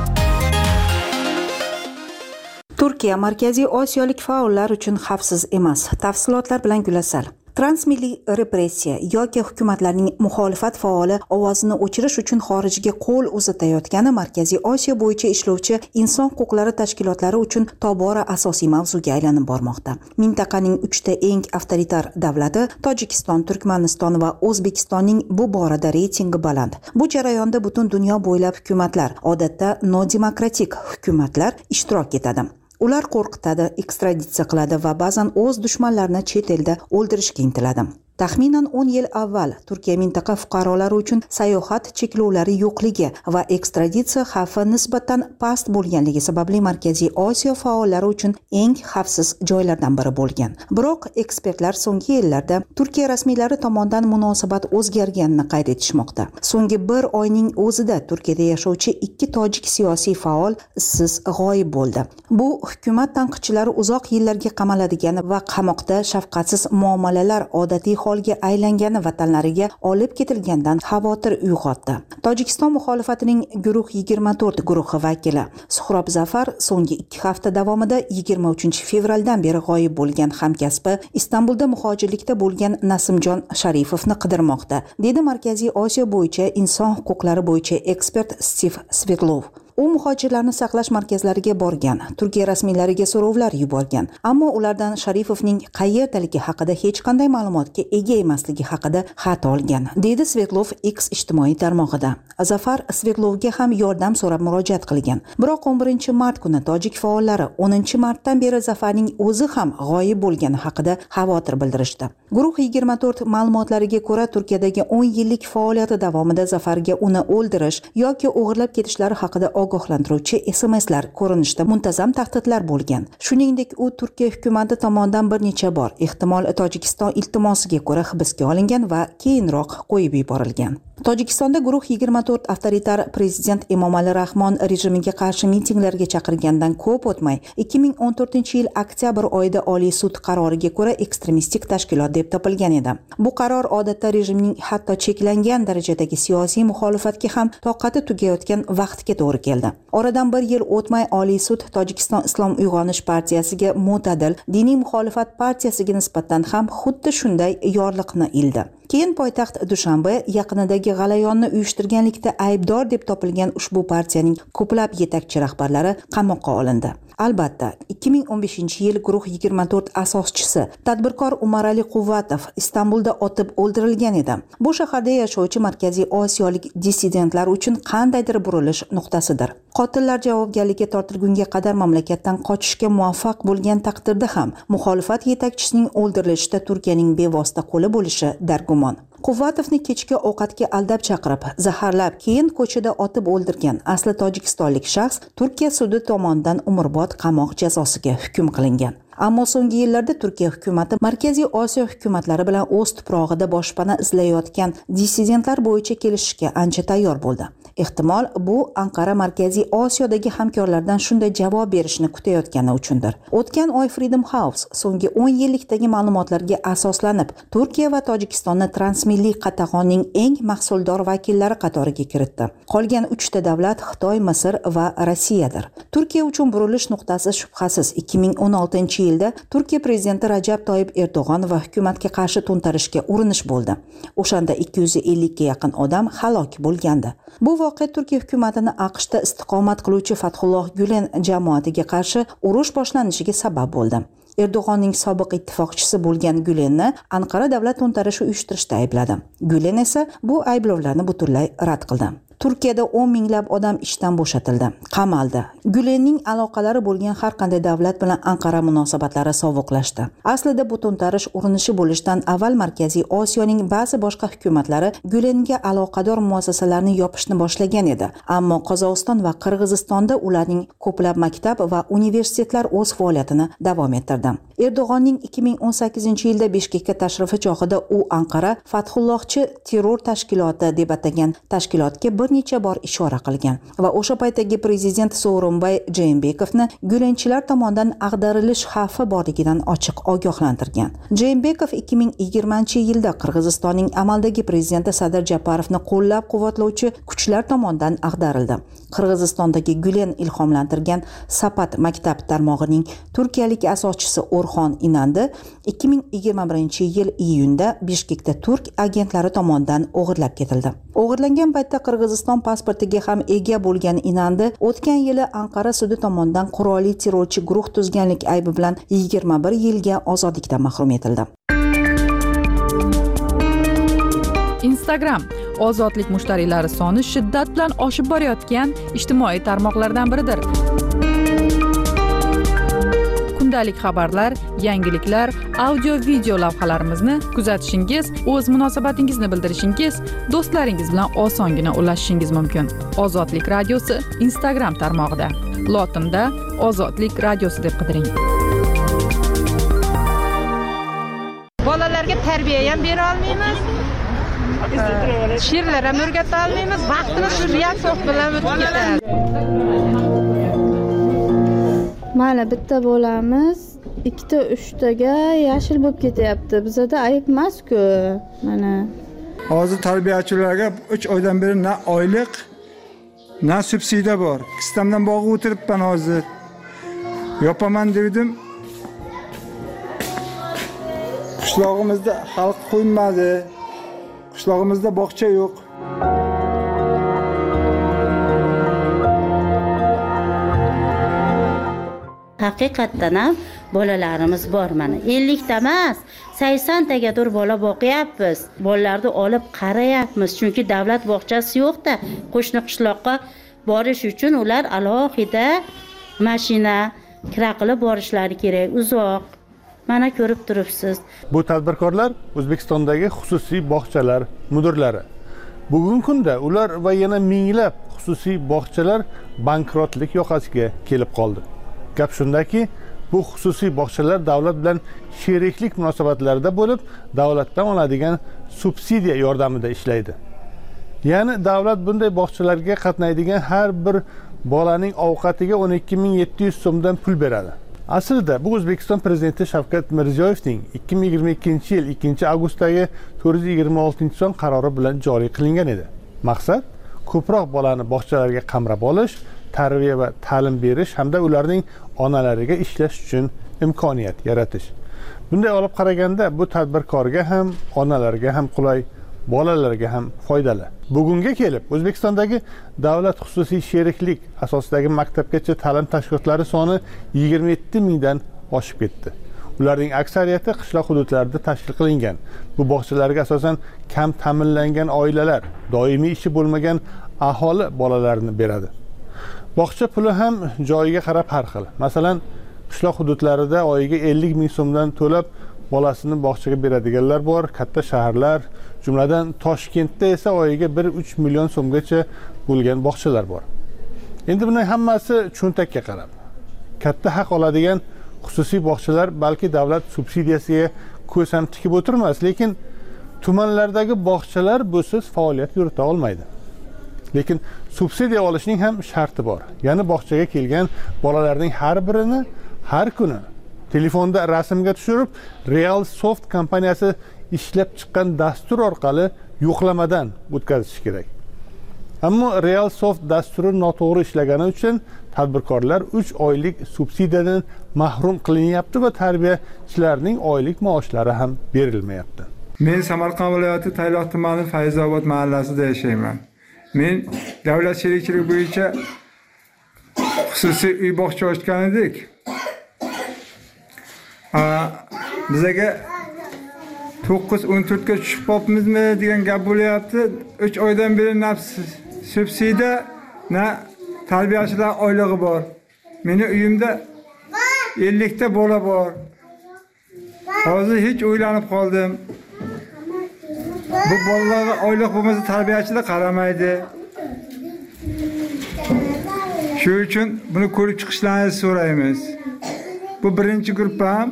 Turkiya Markaziy Osiyolik faollar uchun xavfsiz emas. Tafsilotlar bilan Gulasal. Transmilliy repressiya yoki hukumatlarning muxolifat faoli ovozini o'chirish uchun xorijga qo'l uzatayotgani Markaziy Osiyo bo'yicha ishlovchi inson huquqlari tashkilotlari uchun tobora asosiy mavzuga aylanib bormoqda. Mintaqaning 3 ta eng avtoritar davlati Tojikiston, Turkmaniston va O'zbekistonning bu borada reytingi baland. Bu jarayonda butun dunyo bo'ylab hukumatlar, odatda nodemokratik hukumatlar ishtirok etadi. Ular qo'rqitadi, ekstraditsiya qiladi va ba'zan o'z dushmanlarini chet elda o'ldirishga intiladi. Taxminan 10 yil avval Turkiya mintaqa fuqarolari uchun sayohat cheklovlari yo'qligi va ekstraditsiya xavfi nisbatan past bo'lganligi sababli Markaziy Osiyo faollari uchun eng xavfsiz joylardan biri bo'lgan. Biroq ekspertlar so'nggi yillarda Turkiya rasmiylari tomonidan munosabat o'zgarganini qayd etishmoqda. So'nggi bir oyning o'zida Turkiyada yashovchi 2 tojik siyosiy faol izsiz g'oyib bo'ldi. Bu hukumat tanqidchilari uzoq yillarga qamaladigan va qamoqda shafqatsiz muomalalar odatiy holga aylangani vatanlariga olib ketilgandan xavotir uyg'otdi. Tojikiston muxolifatining guruh 24 guruhi vakili Suhrob Zafar so'nggi 2 hafta davomida 23 fevraldan beri g'oyib bo'lgan hamkasbi Istanbulda muhojirlikda bo'lgan Nasimjon Sharifovni qidirmoqda, dedi Markaziy Osiyo bo'yicha inson huquqlari bo'yicha ekspert Stiv Svetlov. U muhojirlarni saqlash markazlariga borgan, Turkiya rasmiylariga so'rovlar yuborgan, ammo ulardan Sharifovning qayerdaligi haqida hech qanday ma'lumotga ega emasligi haqida xat olgan, dedi Svetlov X ijtimoiy tarmog'ida. Zafar Svetlovga ham yordam so'rab murojaat qilgan. Biroq 11 mart kuni tojik faollari 10 martdan beri Zafarning o'zi ham g'oyib bo'lgani haqida xavotir bildirishdi. Guruh 24 ma'lumotlariga ko'ra, Turkiyadagi 10 yillik faoliyati davomida Zafarga uni o'ldirish yoki o'g'irlab ketishlari haqida ogohlantiruvchi SMS-lar ko'rinishda muntazam tahdidlar bo'lgan. Shuningdek, u Turkiya hukumati tomonidan bir necha bor, ehtimol Tojikiston iltimosiga ko'ra hibsga olingan va keyinroq qo'yib yuborilgan. Tojikistonda guruh 24 avtoritar prezident Emomali Rahmon rejimiga qarshi mitinglarga chaqirgandan ko'p o'tmay 2014-yil oktyabr oyida Oliy sud qaroriga ko'ra ekstremistik tashkilot deb topilgan edi. Bu qaror odatda rejimning hatto cheklangan darajadagi siyosiy muxolifatga ham toqati tugayotgan vaqtga to'g'ri keldi. Oradan bir yil o'tmay Oliy sud Tojikiston Islom uyg'onish partiyasiga mo'tadil diniy muxolifat partiyasiga nisbatan ham xuddi shunday yorliqni ildi. Keyin poytaxt Dushanbe yaqinidagi g'alayonni uyushtirganlikda aybdor deb topilgan ushbu partiyaning ko'plab yetakchi rahbarlari qamoqqa olindi. Albatta, 2015-yil guruh 24 asoschisi tadbirkor Umarali Quvvatov Istanbulda otib o'ldirilgan edi. Bu shaharda yashovchi Markaziy Osiyolik dissidentlar uchun qandaydir burilish nuqtasidir. Qotillar javobgarlikka tortilgunga qadar mamlakatdan qochishga muvaffaq bo'lgan taqdirda ham muxolifat yetakchisining o'ldirilishida Turkiyaning bevosita qo'li bo'lishi dargumon. Quvvatovni kechki ovqatga aldab chaqirib, zaharlab, keyin ko'chada otib o'ldirgan asli tojikistonlik shaxs Turkiya sudi tomonidan umrbod qamoq jazosiga hukm qilingan. Ammo so'nggi yillarda Turkiya hukumati Markaziy Osiyo hukumatlari bilan o'z tuprog'ida boshpana izlayotgan dissidentlar bo'yicha kelishishga ancha tayyor bo'ldi. Ehtimol bu Anqara Markaziy Osiyodagi hamkorlardan shunday javob berishni kutayotgani uchundir. O'tgan oy Freedom House so'nggi 10 yillikdagi ma'lumotlarga asoslanib, Turkiya va Tojikistonni transmilliy qatag'onning eng mahsuldor vakillari qatoriga kiritdi. Qolgan 3 ta davlat Xitoy, Misr va Rossiyadir. Turkiya uchun burilish nuqtasi shubhasiz 2016-yilda Turkiya prezidenti Rajab Toyib Erdo'g'on va hukumatga qarshi to'ntarishga urinish bo'ldi. O'shanda 250 ga yaqin odam halok bo'lgandi. Bu voqea Turkiya hukumatini AQShda istiqomat qiluvchi Fathulloh Gulen jamoatiga qarshi urush boshlanishiga sabab bo'ldi. Erdo'g'onning sobiq ittifoqchisi bo'lgan Gulenni Anqara davlat to'ntarishi uyushtirishda aybladi. Gulen esa bu ayblovlarni butunlay rad qildi. Turkiyada 10 minglab odam ishdan bo'shatildi, qamaldi. Gulenning aloqalari bo'lgan har qanday davlat bilan Anqara munosabatlari sovuqlashdi. Aslida bu to'ntarish urinishi bo'lishdan avval Markaziy Osiyoning ba'zi boshqa hukumatlari Gulenga aloqador muassasalarni yopishni boshlagan edi. Ammo Qozog'iston va Qirg'izistonda ularning ko'plab maktab va universitetlar o'z faoliyatini davom ettirdi. Erdo'g'onning 2018-yilda Bishkekka tashrifi chog'ida u Anqara Fathullohchi terror tashkiloti deb atagan tashkilotga necha bor ishora qilgan va o'sha paytdagi prezident Sooronbay Jeenbekovni gulenchilar tomonidan ag'darilish xavfi borligidan ochiq ogohlantirgan. Jeenbekov 2020-yilda Qirg'izistonning amaldagi prezidenti Sadir Japarovni qo'llab-quvvatlovchi kuchlar tomonidan ag'darildi. Qirg'izistondagi Gulen ilhomlantirgan Sapat maktab tarmog'ining turkiyalik asoschisi O'rxon Inandi 2021-yil iyunda Bishkekda turk agentlari tomonidan o'g'irlab ketildi. O'g'irlangan paytda Qirg'iziston pasportiga ham ega bo'lgan Inandi o'tgan yili Anqara sudi tomonidan qurolli terrorchi guruh tuzganlik aybi bilan 21 yilga ozodlikdan mahrum etildi. Instagram ozodlik mushtariylari soni shiddat bilan oshib borayotgan ijtimoiy tarmoqlardan biridir. Kundalik xabarlar, yangiliklar, audio-video lavhalarimizni kuzatishingiz, o'z munosabatingizni bildirishingiz, do'stlaringiz bilan osongina ulashishingiz mumkin. Ozodlik radiosi Instagram tarmog'ida. Lotinda Ozodlik radiosi deb qidiring. Bolalarga tarbiya ham bera olmaymiz. She'rlar ham o'rgata olmaymiz. Vaqtimiz shu reaksiya bilan o'tib ketadi. Mana bitta bo'lamiz, ikkita, uchtaga yashil bo'lib ketyapti. Bizda ayb emas-ku. Mana hozir tarbiyachilarga 3 oydan beri na oylik, na subsidiya bor. Kistamdan bog'ib o'tiribman hozir. Yopaman dedim. Qishlog'imizda xalq qo'ymadi. Qishlog'imizda bog'cha yo'q. Haqiqatdan ham bolalarimiz bor mana. 50 ta emas, 80 tagadir bola boqyapmiz. Bolalarni olib qarayapmiz, chunki davlat bog'chasi yo'q-da. Qo'shni qishloqqa borish uchun ular alohida mashina kira qilib borishlari kerak, uzoq. Mana ko'rib turibsiz. Bu tadbirkorlar O'zbekistondagi xususiy bog'chalar mudirlari. Bugungi kunda ular va yana minglab xususiy bog'chalar bankrotlik yoqasiga kelib qoldi. Gap shundaki, bu xususiy bog'chalar davlat bilan sheriklik munosabatlarida bo'lib, davlatdan oladigan subsidiya yordamida ishlaydi. Ya'ni davlat bunday bog'chalarga qatnaydigan har bir bolaning ovqatiga 12700 so'mdan pul beradi. Aslida bu O'zbekiston prezidenti Shavkat Mirziyoyevning 2022-yil 2-avgustdagi 426-son qarori bilan joriy qilingan edi. Maqsad ko'proq bolani bog'chalarga qamrab olish, tarbiya va ta'lim berish hamda ularning onalariga ishlash uchun imkoniyat yaratish. Bunday olib qaraganda bu tadbirkorga ham, onalarga ham qulay, bolalarga ham foydali. Bugunga kelib O'zbekistondagi davlat xususiy sheriklik asosidagi maktabgacha ta'lim tashkilotlari soni 27 mingdan oshib ketdi. Ularning aksariyati qishloq hududlarida tashkil qilingan. Bu bog'chalarga asosan kam ta'minlangan oilalar, doimiy ishi bo'lmagan aholi bolalarini beradi. Bog'cha puli ham joyiga qarab har xil. Masalan, qishloq hududlarida oyiga 50 ming so'mdan to'lab bolasini bog'chaga beradiganlar bor, katta shaharlar, jumladan Toshkentda esa oyiga 1-3 million so'mgacha bo'lgan bog'chalar bor. Endi buning hammasi cho'ntakka qarab. Katta haq oladigan xususiy bog'chalar balki davlat subsidiyasiga ko'z ham tikib o'tirmas, lekin tumanlardagi bog'chalar busiz faoliyat yurita olmaydi. Lekin subsidiya olishning ham sharti bor. Ya'ni bog'chaga kelgan bolalarning har birini har kuni telefonda rasmga tushirib, Real Soft kompaniyasi ishlab chiqqan dastur orqali yo'qlamadan o'tkazish kerak. Ammo Real Soft dasturi noto'g'ri ishlagani uchun tadbirkorlar 3 oylik subsidiyadan mahrum qilinyapti va tarbiyachilarning oylik maoshlari ham berilmayapti. Men Samarqand viloyati Tayloq tumani Fayzobod mahallasida yashayman. Men davlat sherikchiligi bo'yicha xususiy uy bog'cha ochgan edik. Bizaga 9-14 ga tushib qolibmizmi degan gap bo'lyapti. 3 oydan beri na subsidiya, na tarbiyachilar oylig'i bor. Meni uyimda 50 ta bola bor. Hozir hech o'ylanib qoldim. Bu bolalarga oylik bo'lmasa tarbiyachilar qaramaydi. Shu uchun buni ko'rib chiqishlaringizni so'raymiz. Bu birinchi gruppam.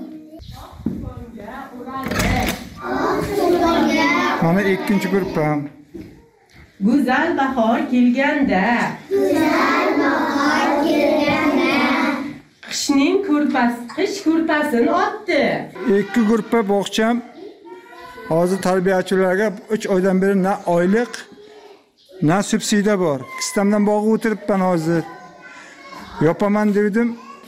Mana ikkinchi gruppam. Go'zal bahor kelganda. Qishning qish ko'rpasini otdi. 2 gruppa bog'cham hozir tarbiyachilarga 3 oydan beri na oylik, na subsidiya bor. Kistamdan bog'ib o'tiribman hozir. Yopaman dedim.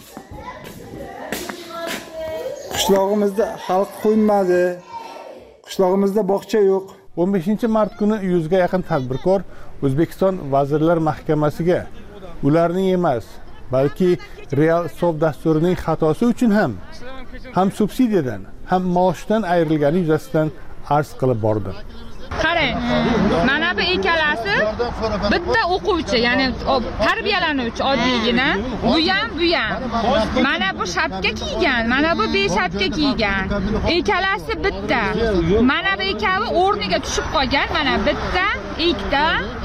Qishlog'imizda xalq qo'ymadi. Qishlog'imizda bog'cha yo'q. 15-mart kuni 100 ga yaqin tadbirkor O'zbekiston Vazirlar Mahkamasiga ularning emas, balki Real Soft dasturining xatosi uchun ham subsidiyadan, ham maoshdan ayrilgani yuzasidan arz qilib bordi. Qarang, mana bu ikkalasi bitta o'quvchi, ya'ni tarbiyalanuvchi oddiygina, bu ham. Mana bu shapka kiygan, mana bu beshapka kiygan. Ikkalasi bitta. Mana bu ikkovi o'rniga tushib qolgan, mana bitta, ikkita.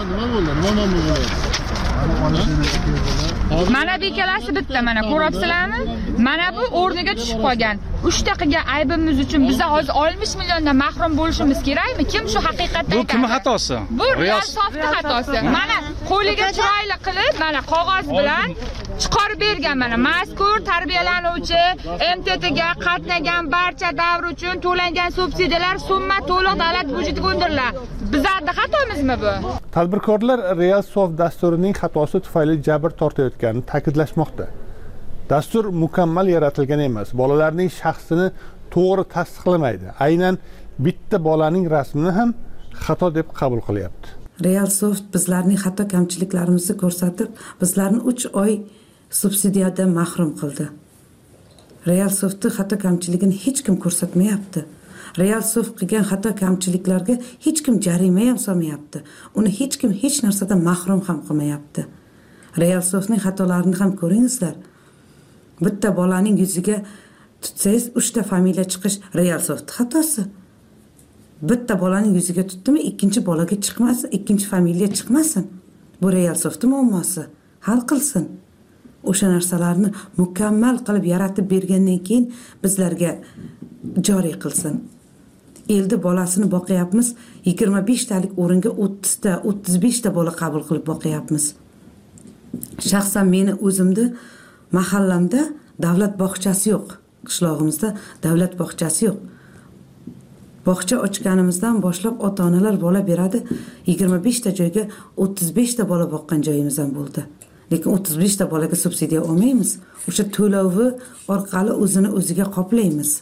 Mana bu ikkalasi bitta, mana ko'ryapsizlarmi? Mana bu o'rniga tushib qolgan. 3 daqiqa aybimiz uchun biz hozir 60 milliondan mahrum bo'lishimiz kerakmi? Kim shu haqiqatda? Bu kim xatosi? Bu Real Soft'ning xatosi. Mana qo'liga chiroyli qilib, mana qog'oz bilan chiqarib bergan mana mazkur tarbiyalanuvchi MTTga qatnagan barcha davr uchun to'langan subsidiyalar summa to'liq davlat byudjetiga undiriladi. Bizning xatomizmi bu? Tadbirkorlar Real Soft dasturining xatosi tufayli jabr tortayotganini ta'kidlashmoqda. Dastur mukammal yaratilgan emas. Bolalarning shaxsini to'g'ri tasdiqlamaydi. Aynan bitta bolaning rasmini ham xato deb qabul qilyapti. Real Soft bizlarning xato kamchiliklarimizni ko'rsatib, bizlarni 3 oy subsidiyadan mahrum qildi. Real Softning xato kamchiligini hech kim ko'rsatmayapti. Real Soft qilgan xato kamchiliklarga hech kim jarima ham solmayapti. Uni hech kim hech narsadan mahrum ham qilmayapti. Real Softning xatolarini ham ko'ringizlar. Bitta bolaning yuziga tutsangiz 3 ta familiya chiqish Real Soft xatosi. Bitta bolaning yuziga tutdimi, ikkinchi bolaga chiqmasin, ikkinchi familiya chiqmasin. Bu Real Softning muammosi. Hal qilsin. O'sha narsalarni mukammal qilib yaratib bergandan keyin bizlarga joriy qilsin. Elda bolasini boqyapmiz, 25 talik o'ringa 30 ta, 35 ta bola qabul qilib boqyapmiz. Shaxsan meni o'zimni mahallamda davlat bog'chasi yo'q. Qishlog'imizda davlat bog'chasi yo'q. Bog'cha ochganimizdan boshlab ota-onalar bola beradi. 25 ta joyga 35 ta bola boqqan joyimiz ham bo'ldi. Lekin 35 ta bolaga subsidiya olmaymiz. O'sha to'lovi orqali o'ziga qoplaymiz.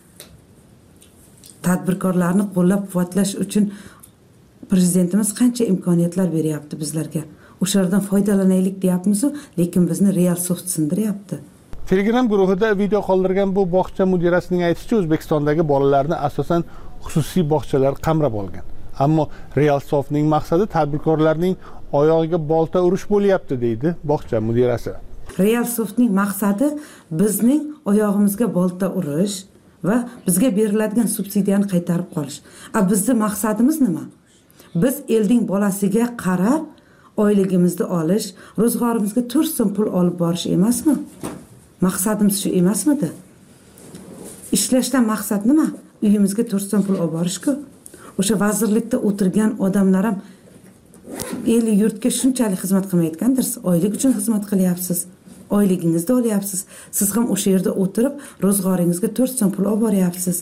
Tadbirkorlarni qo'llab-quvvatlash uchun prezidentimiz qancha imkoniyatlar beryapti bizlarga. O'shalardan foydalanaylik deyapmiz, lekin bizni Real Soft sindiryapti. Telegram guruhida video qoldirgan bu bog'cha mudirasining aytishicha, O'zbekistondagi bolalarni asosan xususiy bog'chalar qamrab olgan. Ammo Real Softning maqsadi tadbirkorlarning oyog'iga bolta urish bo'lyapti, deydi bog'cha mudirasi. Real Softning maqsadi bizning oyog'imizga bolta urish va bizga beriladigan subsidiyani qaytarib qolish. Bizning maqsadimiz nima? Biz elning bolasiga qarab oyligimizni olish, ro'zg'orimizga 4 so'm pul olib borish emasmi? Maqsadimiz shu emasmidi? Ishlashdan maqsad nima? Uyimizga 4 so'm pul olib borish-ku. O'sha vazirlikda o'tirgan odamlar ham el yurtga shunchalik xizmat qilmayotgandirsiz. Oylik uchun xizmat qilyapsiz. Oyligingizni olyapsiz. Siz ham o'sha yerda o'tirib, ro'zg'oringizga 4 so'm pul olib boryapsiz.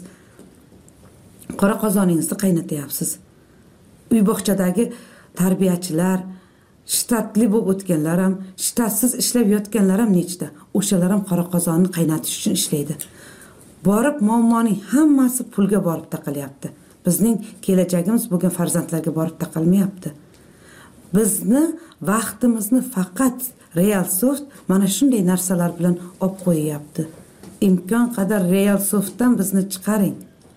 Qora qozoningizni qaynatyapsiz. Uy bog'chadagi tarbiyachilar, shtatli bo'lib o'tganlar ham, shtatsiz ishlab yotganlar ham nechta. O'shalar ham qora qozonni qaynatish uchun ishlaydi. Borib muammoning hammasi pulga borib taqalyapti. Bizning kelajagimiz bo'lgan farzandlarga borib taqalmayapti. Bizni vaqtimizni faqat Real Soft mana shunday narsalar bilan olib qo'yyapti. Imkon qadar Real Softdan bizni chiqaring.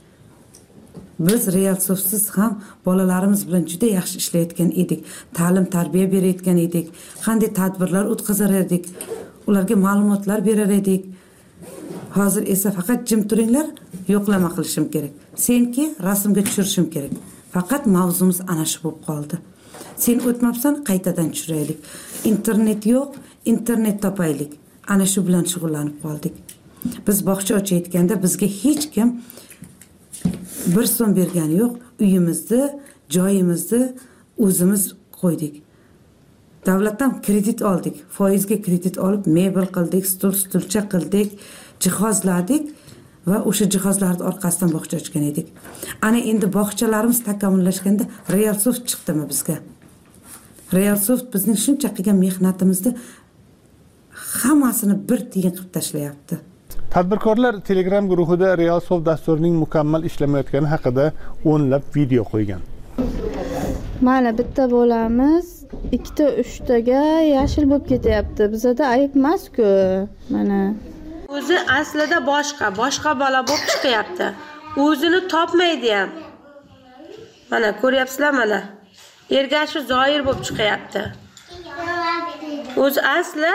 Biz Real Softsiz ham bolalarimiz bilan juda yaxshi ishlayotgan edik. Ta'lim, tarbiya berayotgan edik. Qanday tadbirlar o'tkazar edik. Ularga ma'lumotlar berar edik. Hozir esa faqat jim turinglar, yo'qlama qilishim kerak. Senki rasmga tushirishim kerak. Faqat mavzumiz ana shu bo'lib qoldi. Sen o'tmabsan, qaytadan tushiraylik. Internet yo'q, internet topaylik. Ana shu bilan shug'ullanib qoldik. Biz bog'cha ochayotganda bizga hech kim 1 so'm bergani yo'q. Uyimizni, joyimizni o'zimiz qo'ydik. Davlatdan kredit oldik, foizga kredit olib mebel qildik, stulcha qildik, jihozladik va o'sha jihozlarning orqasidan bog'cha ochgan edik. Ana endi bog'chalarimiz takomillashganda Realsoft chiqdimi bizga? Realsoft bizning shuncha qilgan mehnatimizni hammasini bir tiyin qilib tashlayapti. Tadbirkorlar Telegram guruhida Realsoft dasturining mukammal ishlamayotgani haqida o'nlab video qo'ygan. Mana bitta bo'lamiz 2-3taga yashil bo'lib ketyapti. Bizda ayb emas-ku. Mana o'zi aslida boshqa bola bo'lib chiqyapti. O'zini topmaydi ham. Mana ko'ryapsizlar mana. Ergashi Zoir bo'lib chiqyapti. O'zi asli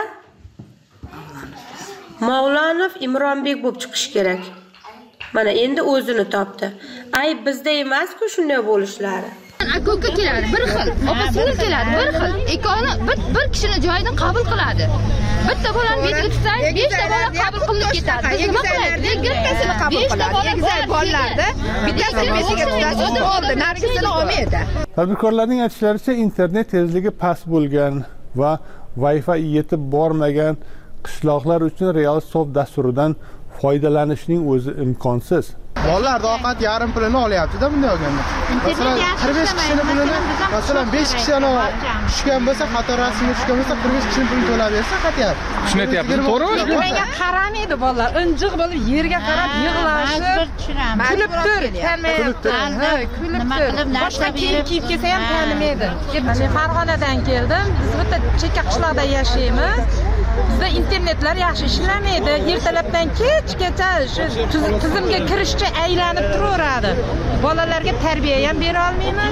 Mavlonov Imronbek bo'lib chiqish kerak. Mana endi o'zini topdi. Ayb bizda emas-ku shunday bo'lishlari. Aka keladi bir xil, opa-singil keladi bir xil. Ikkoni bir kishini joyidan qabul qiladi. Bitta bolani betiga tutsang, 5 ta bola qabul qilinib ketadi. Biz nima qilaylik? Bittasini qabul qiladi. Egizak bolalarda bittasini betiga tutasiz, bo'ldi, narisini olmaydi. Tadbirkorlarning aytishlaricha, internet tezligi past bo'lgan va Wi-Fi yetib bormagan qishloqlar uchun Realsoft dasturidan foydalanishning o'zi imkonsiz. Bolalar ovqat yarim pulini olyapti-da bunday olganda. Masalan, 45 kishining pulini, masalan 5 kishini tushgan bo'lsa, qator rasmga tushgan bo'lsa, 45 kishining pulini to'lab bersa, qatyapti. Tushunyapti, to'g'rimi? Menga qaramaydi bolalar, injiq bo'lib yerga qarab yig'lashib, kulib tur, kulib tur. Boshqa kiyim kiyib kelsa ham tanimaydi. Men Farg'onadan keldim. Biz bitta chekka qishloqda yashaymiz. Bizda internetlar yaxshi ishlamaydi. Ertalabdan kechgacha shu tizimga kirishcha aylanib turaveradi. Bolalarga tarbiya ham bera olmaymiz.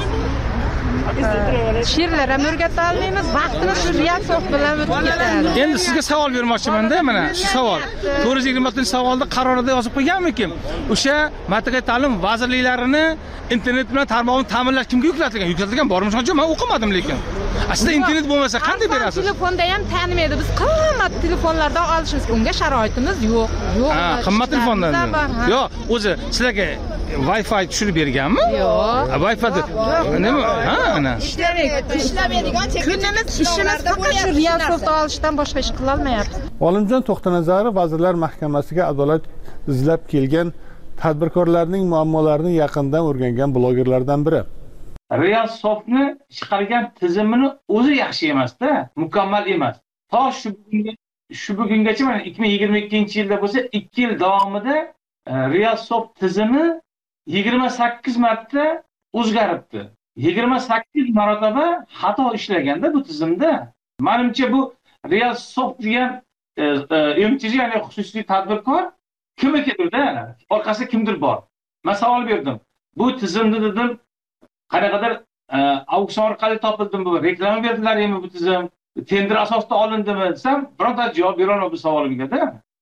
She'rlar ham o'rgata olmaymiz. Vaqtini shu Realsoft bilan o'tib ketadi. Endi sizga savol bermoqchiman-da, mana shu savol. 426-savolda qarorida yozib qo'yganmikin? O'sha Matbuot ta'lim vazirliklarini internet bilan tarmog'ini ta'minlash kimga yuklatilgan? Yuklatilgan bormi? Shuncha men o'qimadim lekin. Aslida internet bo'lmasa qanday berasiz? Telefonda ham tanimaydi. Biz qimmat telefonlardan olishimiz, unga sharoitimiz yo'q. Ha, qimmat telefondan. Yo'q, o'zi sizlarga Wi-Fi tushirib berganmi? Yo'q. Wi-Fi nima? Ha, ana. Ishlamaydigan kunimiz ishimiz faqat shu Realsoft olishdan boshqa ish qila olmayapmiz. Olimjon To'xtanazarov Vazirlar Mahkamasiga adolat izlab kelgan tadbirkorlarning muammolarini yaqindan o'rgangan blogerlardan biri. Realsoftni chiqargan tizimini o'zi yaxshi emas-da, mukammal emas. To shu bugungacha mana 2022-yilda bo'lsa 2 yil davomida Realsoft tizimi 28 marta o'zgaribdi. 28 marotaba xato ishlaganda bu tizimda. Menimcha bu Realsoft degan MTJ, ya'ni xususiy tadbirkor kimnikidir-da? Orqasida kimdir bor. Men savol berdim. Bu tizimni dedim qanaqadir auksion orqali topildim, bu reklama berdilarmi bu tizim? Tender asosida olindimi desam, bironta javob bera olmadi bu savolimga-da.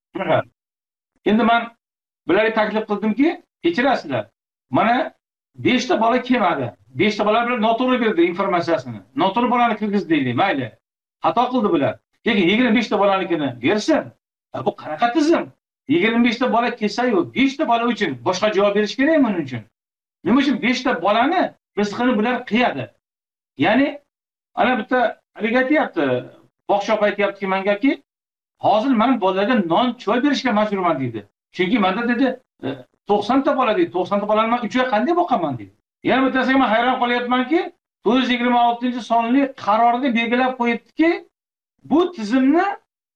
Endi men bularga taklif qildimki, kechirasizlar. Mana 5 ta bola kelmadi. 5 ta bola bilan noto'g'ri berdi informatsiyasini. Noto'g'ri bolani kirgiz deylik, mayli. Xato qildi bular. Lekin 25 ta bolanikini bersin. Bu qanaqa tizim? 25 ta bola kelsa-yu, 5 ta bola uchun boshqa javob berish kerak men uchun. Nima uchun 5 ta bolani rizqini bular qiyadi? Ya'ni ana bitta haliga aytyapti, bog'cha aytyaptiki mengaki, hozir men bolalarga non, choy berishga majburman deydi. Chunki menda dedi 90 ta bola deydi. 90 ta bolani men 3 oy qanday boqaman deydi. Yana bittasiga men hayron qolyapmanki, 426-sonli qarorda belgilab qo'yibdiki, bu tizimni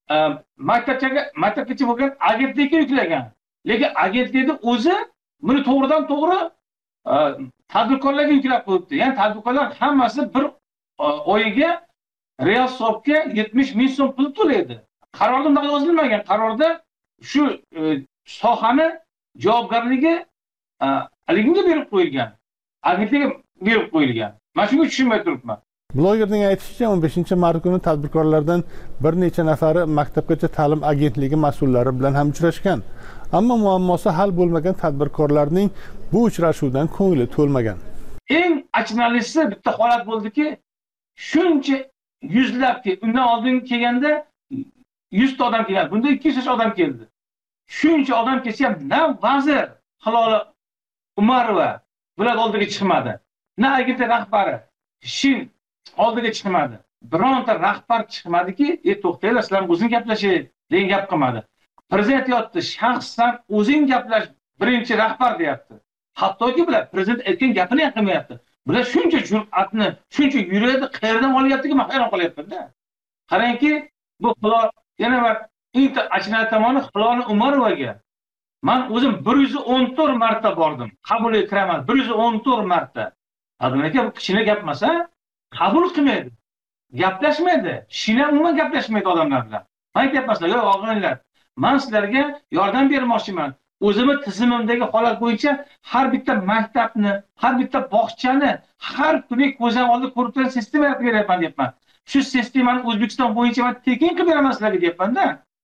maktabgacha bo'lgan agentlikka yuklagan. Lekin agentlikning o'zi buni to'g'ridan to'g'ri tadbirkorlarga yuklab qo'yibdi. Ya'ni tadbirkorlar hammasi bir oyiga Realsoftga 70 ming so'm pul to'laydi. Qarorda unday yozilmagan. Qarorda shu sohani javobgarligi haligiga berib qo'yilgan. Agentlikka berib qo'yilgan. Men shunga tushunmay turibman. Blogerning aytishicha, 15-mart kuni tadbirkorlardan bir necha nafari Maktabgacha ta'lim agentligi mas'ullari bilan ham uchrashgan. Ammo muammosi hal bo'lmagan tadbirkorlarning bu uchrashuvdan ko'ngli to'lmagan. Eng achinarlisi bitta holat bo'ldiki, shuncha yuzlab, undan oldin kelganda 100 ta odam kelgan. Bunda 200 odam keldi. Shuncha odam kelsa ham na vazir Hilola Umarova bular oldiga chiqmadi. Na agentlik rahbari. shin oldiga chiqmadi. Bironta rahbar chiqmadiki, to'xtanglar, sizlar o'zing gaplashing degan gap qilmadi. Prezident yotdi, shaxsan o'zing gaplash, birinchi rahbar deyapti. Hattoki bular prezident aytgan gapini ham qilmayapti. Bular shuncha jur'atni, shuncha yuradi, qayerdan olyaptiki, men hayron qolyapman-da. Qarangki, bu Xilo yana bir inter ajnal tomoni Xiloni Umarovaga men o'zim 114 marta bordim. Qabul kiraman 114 marta. Demak, bu kichkina gap emas, qabul qilmaydi. Gaplashmaydi. Shina umuman gaplashmaydi odamlar bilan. Men aytyapman, "Yo'q, og'aylar, men sizlarga yordam bermoqchiman. O'zimni tizimimdagi holat bo'yicha har bitta maktabni, har bitta bog'chani har kuni ko'zim oldida ko'rib turgan sistema yaratib beryapman" deyapman. Shu sistemani O'zbekiston bo'yicha men tekin qilib beraman sizlarga deyapman-da.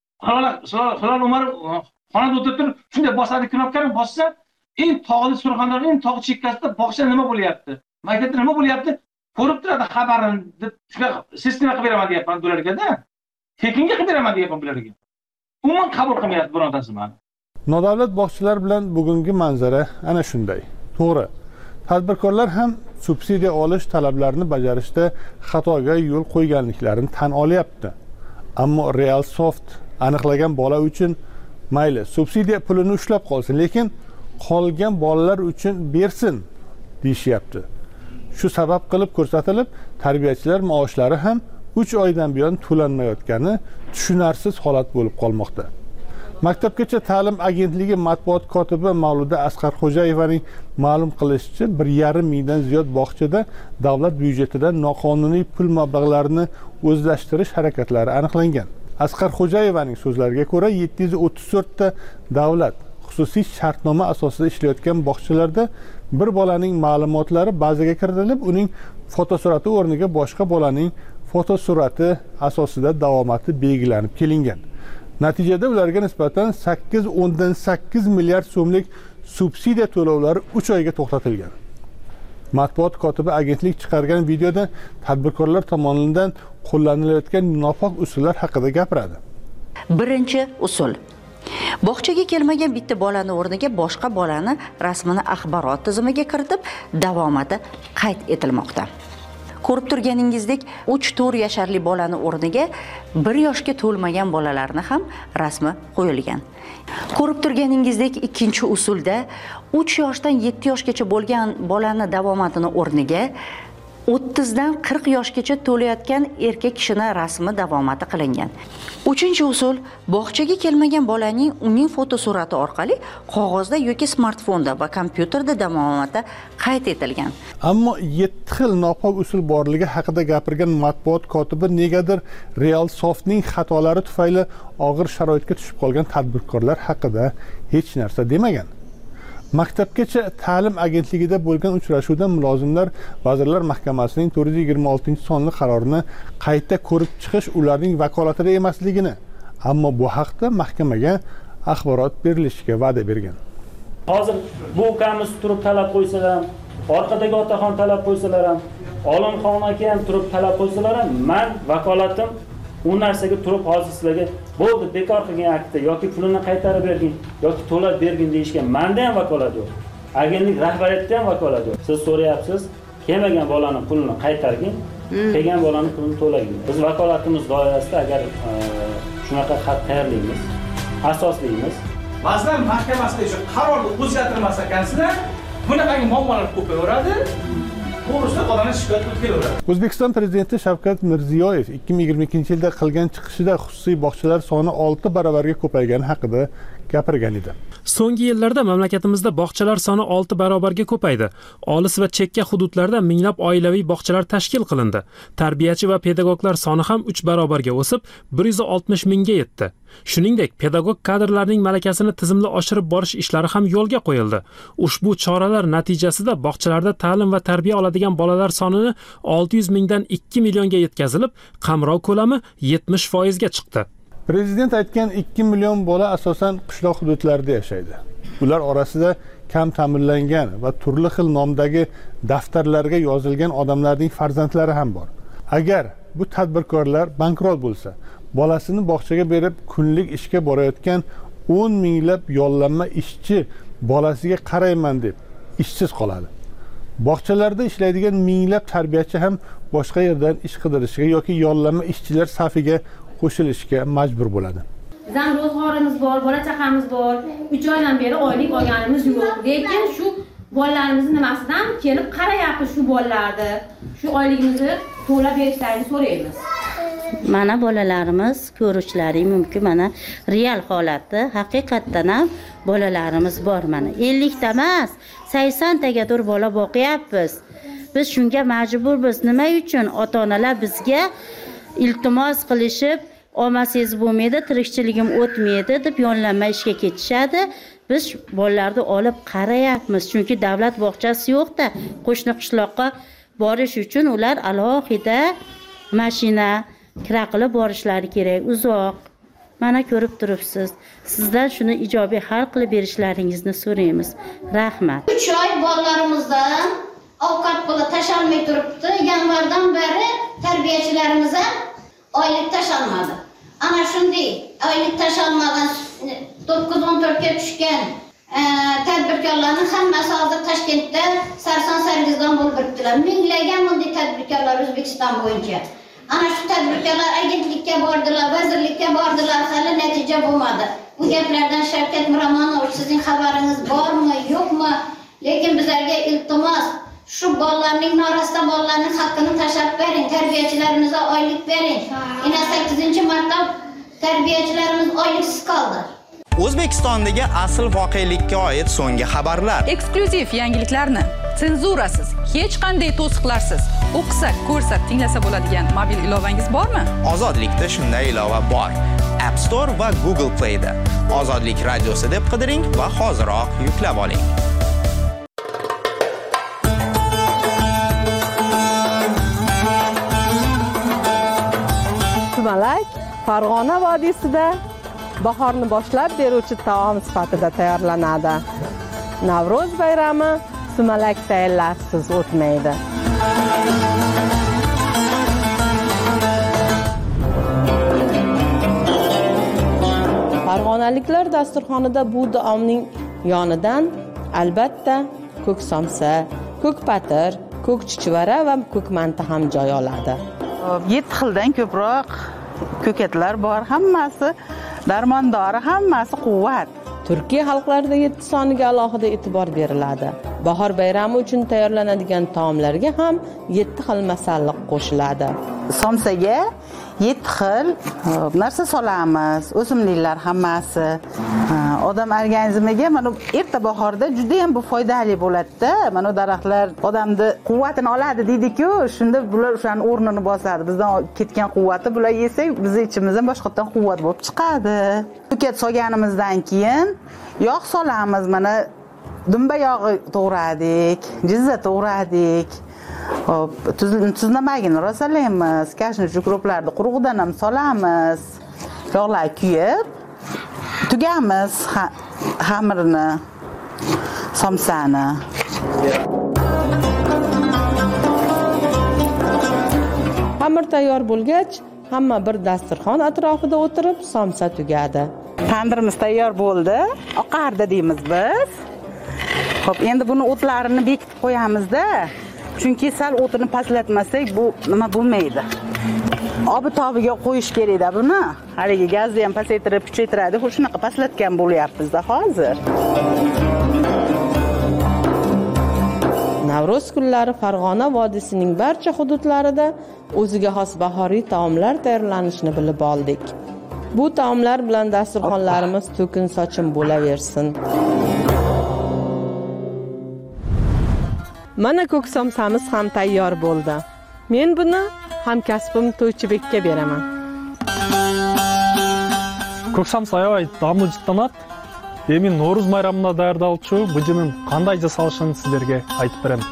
Xilol Umarov xonada o'tirib turib, shunday bosadi, knopkani bossa, eng tog'li Surxondaryoning eng tog' chekkasida bog'cha nima bo'lyapti? Maktabda nima bo'lyapti? Ko'rib turadi xabarini deb shunday sistema qilib beraman deyapman bularga-da. Tekinga qilib beraman deyapman bularga. Umuman qabul qilmayapti birontasi meni. Nodavlat bog'chalar bilan bugungi manzara ana shunday. To'g'ri. Tadbirkorlar ham subsidiya olish talablarini bajarishda xatoga yo'l qo'yganliklarini tan olyapti. Ammo Real Soft aniqlagan bola uchun mayli, subsidiya pulini ushlab qolsin, lekin qolgan bolalar uchun bersin deyishyapti. Shu sabab qilib ko'rsatilib, tarbiyachilar maoshlari ham 3 oydan buyon to'lanmayotgani tushunarsiz holat bo'lib qolmoqda. Maktabgacha ta'lim agentligi matbuot kotibi Mavluda Asqarxo'jayevaning ma'lum qilishicha, 1,5 mingdan ziyod bog'chada davlat byudjetidan noqonuniy pul mablag'larini o'zlashtirish harakatlari aniqlangan. Asqarxo'jayevaning so'zlariga ko'ra, 734 ta davlat xususiy shartnoma asosida ishlayotgan bog'chalarda bir bolaning ma'lumotlari bazaga kiritilib, uning fotosurati o'rniga boshqa bolaning fotosurati asosida davomati belgilanib kelingan. Natijada ularga nisbatan 8.8 milliard so'mlik subsidiya to'lovlari 3 oyga to'xtatilgan. Matbuot kotibi agentlik chiqargan videoda tadbirkorlar tomonidan qo'llanilayotgan nopok usullar haqida gapiradi. Birinchi usul: bog'chaga kelmagan bitta bolani o'rniga boshqa bolani rasmini axborot tizimiga kiritib, davomati qayd etilmoqda. Ko'rib turganingizdek, 3-4 yasharli bolani o'rniga 1 yoshga to'lmagan bolalarni ham rasmi qo'yilgan. Ko'rib turganingizdek, ikkinchi usulda 3 yoshdan 7 yoshgacha bo'lgan bolani davomatini o'rniga 30 dan 40 yoshgacha to'layotgan erkak kishini rasmi davomati qilingan. Uchinchi usul: bog'chaga kelmagan bolaning uning fotosurati orqali qog'ozda yoki smartfonda va kompyuterda davomati qayd etilgan. Ammo 7 xil nopok usul borligi haqida gapirgan matbuot kotibi negadir Real Softning xatolari tufayli og'ir sharoitga tushib qolgan tadbirkorlar haqida hech narsa demagan. Maktabgacha ta'lim agentligida bo'lgan uchrashuvda mulozimlar Vazirlar Mahkamasining 426-sonli qarorini qayta ko'rib chiqish ularning vakolatida emasligini, ammo bu haqda mahkamaga axborot berilishiga va'da bergan. Hozir bu ukamiz turib talab qo'ysalar ham, orqadagi otaxon talab qo'ysalar ham, Olimxon aka ham turib talab qo'ysalar ham, men vakolatim u narsaga turib hozir sizlarga bo'ldi, bekor qilgan aktda yoki pulini qaytarib bergin yoki to'lab bergin deyishga menda ham vakolat yo'q. Agentlik rahbariyatida ham vakolat yo'q. Siz so'rayapsiz, kelmagan bolaning pulini qaytargin, kelgan bolaning pulini to'lagin. Biz vakolatimiz doirasida agar shunaqa xat tayyorlaymiz, asoslaymiz. Vazirlar Mahkamasida shu qarorni o'zgartirmas ekansizlar, bunaqangi muammolar ko'payaveradi. O'zbekiston Prezidenti Shavkat Mirziyoyev 2022-yilda qilgan chiqishida xususiy bog'chalar soni 6 barobarga ko'paygani haqida gapirgan edi. So'nggi yillarda mamlakatimizda bog'chalar soni 6 barobarga ko'paydi. Olis va chekka hududlarda minglab oilaviy bog'chalar tashkil qilindi. Tarbiyachi va pedagoglar soni ham 3 barobarga o'sib, 160 mingga yetdi. Shuningdek, pedagog kadrlarning malakasini tizimli oshirib borish ishlari ham yo'lga qo'yildi. Ushbu choralar natijasida bog'chalarda ta'lim va tarbiya oladigan bolalar sonini 600 mingdan 2 millionga yetkazilib, qamrov ko'lami 70% ga chiqdi. Prezident aytgan 2 million bola asosan qishloq hududlarida yashaydi. Ular orasida kam ta'minlangan va turli xil nomdagi daftarlarga yozilgan odamlarning farzandlari ham bor. Agar bu tadbirkorlar bankrot bo'lsa, bolasini bog'chaga berib kunlik ishga borayotgan 10 minglab yollanma ishchi bolasiga qarayman deb ishsiz qoladi. Bog'chalarda ishlaydigan minglab tarbiyachi ham boshqa yerdan ish qidirishga yoki yollanma ishchilar safiga qo'shilishga majbur bo'ladi. Bizning ro'zg'orimiz bor, bola chaqamiz bor. 3 oydan beri oylik olganimiz yo'q. Lekin shu bolalarimizni nimasidan kelib qarayapmiz shu bolalarni. Shu oyligimizni to'lab berishlarini so'raymiz. Mana bolalarimiz ko'rishlari mumkin. Mana real holatda haqiqatdan ham bolalarimiz bor mana. 50 ta emas, 80 tagadir bola boqyapmiz. Biz shunga majburmiz. Nima uchun ota-onalar bizga iltimos qilishib, olmasangiz bo'lmaydi, tirikchiligim o'tmaydi deb yollanma ishga ketishadi. Biz bolalarni olib qarayapmiz. Chunki davlat bog'chasi yo'q-da, qo'shni qishloqqa borish uchun ular alohida mashina kira qilib borishlari kerak, uzoq. Mana ko'rib turibsiz. Sizdan shuni ijobiy hal qilib berishlaringizni so'raymiz. Rahmat. 3 oy bolalarimizdan ovqat puli tashalmay turibdi. Yanvardan beri tarbiyachilarimiz ham oylik tashalmadi. Ana shunday oylik tashalmagan 9-14 ga tushgan tadbirkorlarning hammasi hozir Toshkentda sarson sarguzon bo'lib turibdilar. Minglagan bunday tadbirkorlar O'zbekiston bo'yicha. Ana shu tadbirkorlar agentlikka bordilar, vazirlikka bordilar, hali natija bo'lmadi. Bu gaplardan Shavkat Miromonovich sizning xabaringiz bormi, yo'qmi? Lekin bizlarga iltimos, shu bolalarning norasta bolalarning haqqini tashlab bering, tarbiyachilarimizga oylik bering. Yana 8-marta tarbiyachilarimiz oyliksiz qoldi. O'zbekistondagi asl voqelikka oid so'nggi xabarlar. Eksklyuziv yangiliklarni senzurasiz, hech qanday to'siqlarsiz o'qisa, ko'rsa, tinglasa bo'ladigan mobil ilovangiz bormi? Ozodlikda shunday ilova bor. App Store va Google Play da Ozodlik radiosi deb qidiring va hoziroq yuklab oling. Sumalak Farg'ona vodiysida bahorni boshlab beruvchi taom sifatida tayyorlanadi. Navro'z bayrami sumalak tayyorlashsiz o'tmaydi. Farg'onaliklar dasturxonida bu taomning yonidan albatta ko'k somsa, ko'k patir, ko'k chuchvara va ko'k manta ham joy oladi. 7 xildan ko'proq ko'katlar bor, hammasi darmondori, hammasi quvvat. Turkiya xalqlarida 7 soniga alohida e'tibor beriladi. Bahor bayrami uchun tayyorlanadigan taomlarga ham 7 xil masalliq qo'shiladi. Somsaga 7 xil narsa solamiz, o'simliklar hammasi. Odam organizmiga mana erta bahorda juda ham bu foydali bo'ladi-da. Mana daraxtlar odamni quvvatini oladi deydi-ku, shunda bular o'shaning o'rnini bosadi. Bizdan ketgan quvvatni bular yesak, bizning ichimizdan boshqatdan quvvat bo'lib chiqadi. Ko'kat solganimizdan keyin yog' solamiz. Mana dumba yog'i to'g'radik, jizza to'g'radik. Hop, tuznamagini rosalaymiz. Kashni ukroplarni qurug'idan ham solamiz. Yog'lar kuyib, tugamiz xamirni, somsani. Xamir tayyor bo'lgach, hamma bir dasturxon atrofida o'tirib somsa tugadi. Tandirimiz tayyor bo'ldi. Oqardi deymiz biz. Xo'p, endi buni o'tlarini bekitib qo'yamiz-da. Chunki sal o'tini pastlatmasak bu nima bo'lmaydi. Obi-tobiga qo'yish kerak-da buni. Haligi gazni ham pasaytirib, kuchaytiradi. Shunaqa pastlatgan bo'lyapmiz-da hozir. Navro'z kunlari Farg'ona vodiysining barcha hududlarida o'ziga xos bahoriy taomlar tayyorlanishini bilib oldik. Bu taomlar bilan dasturxonlarimiz to'kin sochin bo'laversin. Mana ko'k somsamiz ham tayyor bo'ldi. Men buni hamkasbim To'ychibekka beraman. Ko'k somsaga oid taomni jittamat. Men No'ruz bayramida tayyorlovchi bijinin qanday jasalishini sizlarga aytib beraman.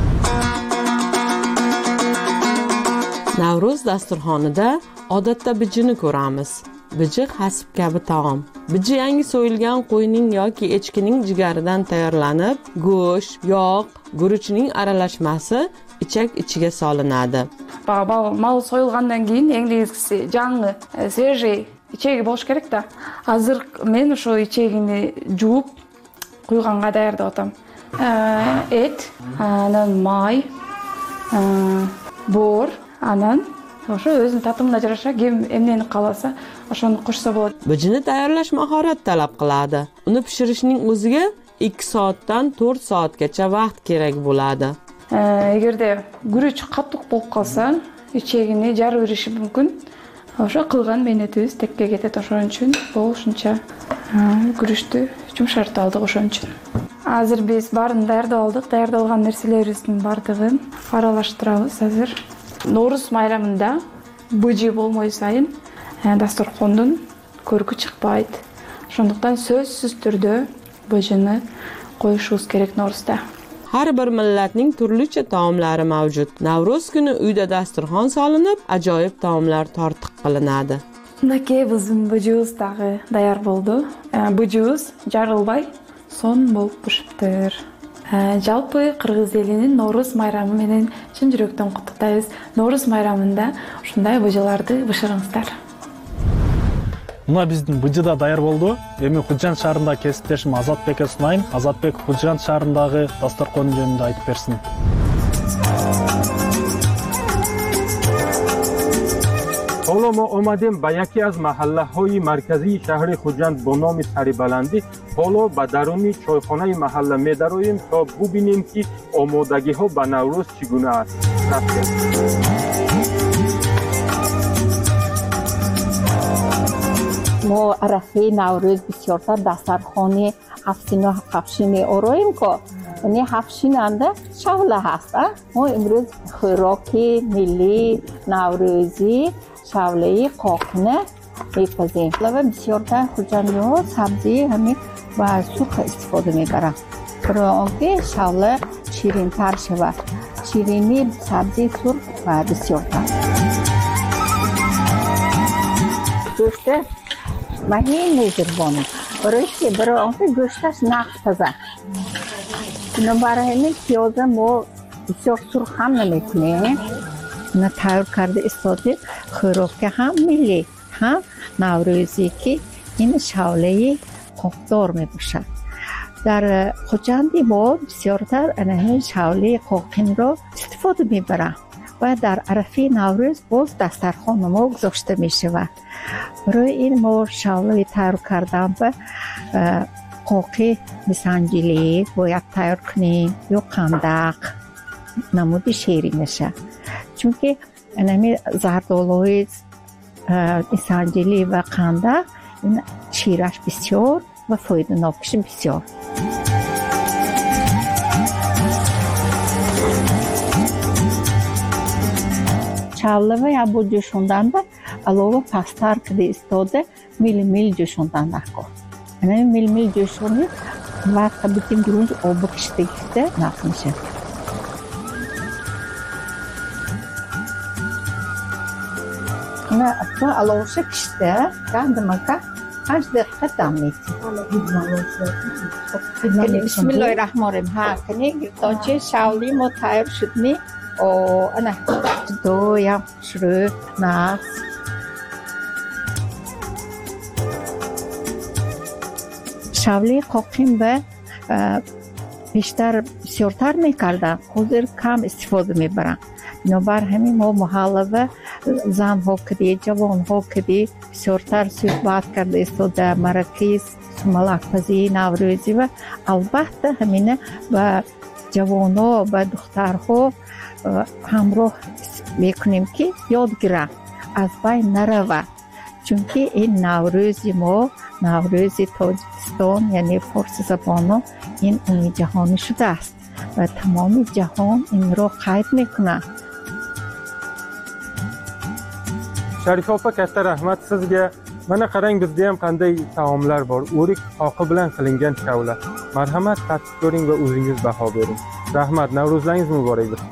Navro'z dasturxonida odatda bijini ko'ramiz. Biji hasib kabi taom. Biji yangi so'yilgan qo'yning yoki echkining jigaridan tayyorlanib, go'sht, yog', guruchning aralashmasi ichak ichiga solinadi. Mal so'yilgandan keyin yangi jangi, svejiy ichagi bo'lish kerak-da. Hozir men shu ichagini juvib qo'yganga tayyorladim. et, anan may, bor, anan o'sha o'zini tatimida ajrasha, emneni qalasa, o'shani qo'shsa bo'ladi. Bijini tayyorlash mahorat talab qiladi. Uni pishirishning o'ziga 2 soatdan 4 soatgacha vaqt kerak bo'ladi. Agarda guruch qattiq bo'lib qolsa, ichagini jarib yurishi mumkin. O'sha qilgan menetimiz tekka ketadi, o'shaning uchun bu shuncha guruchni yumshatib oldik o'shaning uchun. Hozir biz barini tayyorlab oldik. Tayyorlangan narsalarimizning barlig'ini aralashtiramiz hozir. No'ruz bayramida buji bo'lmay sayin dasturxondan ko'rki chiqmaydi. Shundan so'zsiz turda bujini qo'yishimiz kerak No'ruzda. Har bir millatning turlicha taomlari mavjud. Navro'z kuni uyda dasturxon solinib, ajoyib taomlar tortiq qilinadi. Nake bizim bujimiz tayyor bo'ldi. Bujimiz jarilbay son bo'lib pishibdir. Jalpı Qirg'iz elining No'ruz bayrami bilan chin yurakdan qutlaqlaymiz. No'ruz bayramida shunday bujilarni pishirыңыздар. Мына биздин быжы да даяр болду. Эми Хужан шаарында кесиптешим Азатбекке сунайын. Азатбек Хужан шаарындагы дастаркон жөнүндө айтып берсин. حالا ما آمدیم به یکی از محله‌های مرکزی شهر خوجند با نام سریبلندی. حالا به درون چایخانه محله می‌درویم تا ببینیم که آمادگی‌ها به نوروز چگونه است. ما عرفه نوروز بسیارتر دسترخوان هفتین و هفتشین آراییم که یعنی هفتشین انده شوله هست. ما امروز خوراکی ملی نوروزی شوله قاقنه میپزیم و بسیارتر خوجندی ها سبزی همین و سرخ استفاده میبرن برای آنکه شوله شیرین تر شود. شیرینی سبزی سرخ و بسیارتر گوشته مهین میزربانه برای آنکه گوشتش نقش تزه برای همین پیازه ما بسیار سرخ هم نمیکنیم. نه تیار کرده استاده خوراک هم ملی هم نوروزی که این شوله قاقدار میباشد. در خوجندی ما بسیارتر این شوله قاقین را استفاده میبرند و در عرفه نوروز باز دسترخوان ما گذاشته میشود. برای این ما شوله تیار کردن به قاقی مسنجیلی باید تیار کنیم یا قندق نمود شیرینشه. چون که اینمی زردآلوی مسنجیلی و قندق این شیرش بسیار و فایده ناکش بسیار. شوله و یا بود جوشوندن به علاوه پستر کده استاده میل جوشوندن نکن. اینمی میل جوشونید وقت بیتیم گرونج آب کشته گفته نکنشه. نه اصلا علاوه کشته کندم که 5 دقیقه دم میتیم. بسم الله الرحمن الرحیم. ها کنی تاچه شوله ما تیار شد نی. انا دو یا شروع ناس. شوله قاقیم به بیشتر بسیارتر میکردن. خودر کم استفاده میبرن. بنابر همین ما محاله زن ها کدی جوان ها کدی بسیارتر صحبت کرده استاده مراکز ملاک پزی نوروزی و البته همینه و جوان ها و دختر ها همراه میکنیم که یاد گیرن از بین نرود. چون که این نوروزی ما نوروزی تاجیکستان یعنی فارسی زبان ها این امی جهانی شده است و تمام جهان این را قید میکنن. Sharif opa katta rahmat sizga. Mana qarang bizda ham qanday taomlar bor. O'rik oqi bilan qilingan shavla. Marhamat tatib ko'ring va o'zingiz baho bering. Rahmat, Navro'zlaringiz muborak bo'lsin.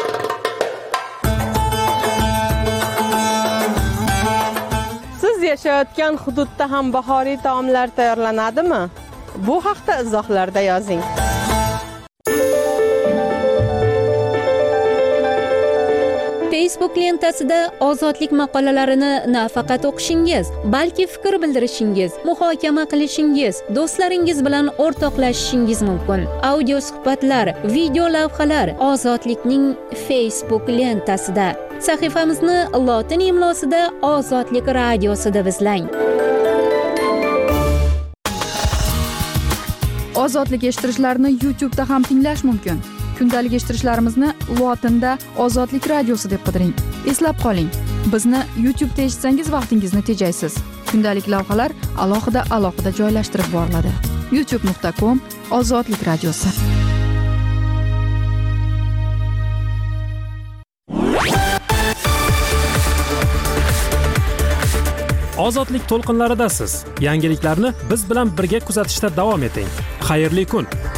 Siz yashayotgan hududda ham bahoriy taomlar tayyorlanadimi? Bu haqda izohlarda yozing. Facebook lentasida ozodlik maqolalarini nafaqat o'qishingiz, balki fikr bildirishingiz, muhokama qilishingiz, do'stlaringiz bilan o'rtoqlashishingiz mumkin. Audio suhbatlar, video lavhalar ozodlikning Facebook lentasida. Sahifamizni lotin imlosida Ozodlik radiosida izlang. Ozodlik eshittirishlarni YouTube'da ham tinglash mumkin. Kundalik eshittirishlarimizni lotinda Ozodlik radiosi deb qidiring. Eslab qoling, bizni YouTube'da eshitsangiz vaqtingizni tejaysiz. Kundalik lavhalar alohida joylashtirib boriladi. youtube.com/Ozodlik radiosi. Ozodlik to'lqinlaridasiz. Yangiliklarni biz bilan birga kuzatishda davom eting. Xayrli kun.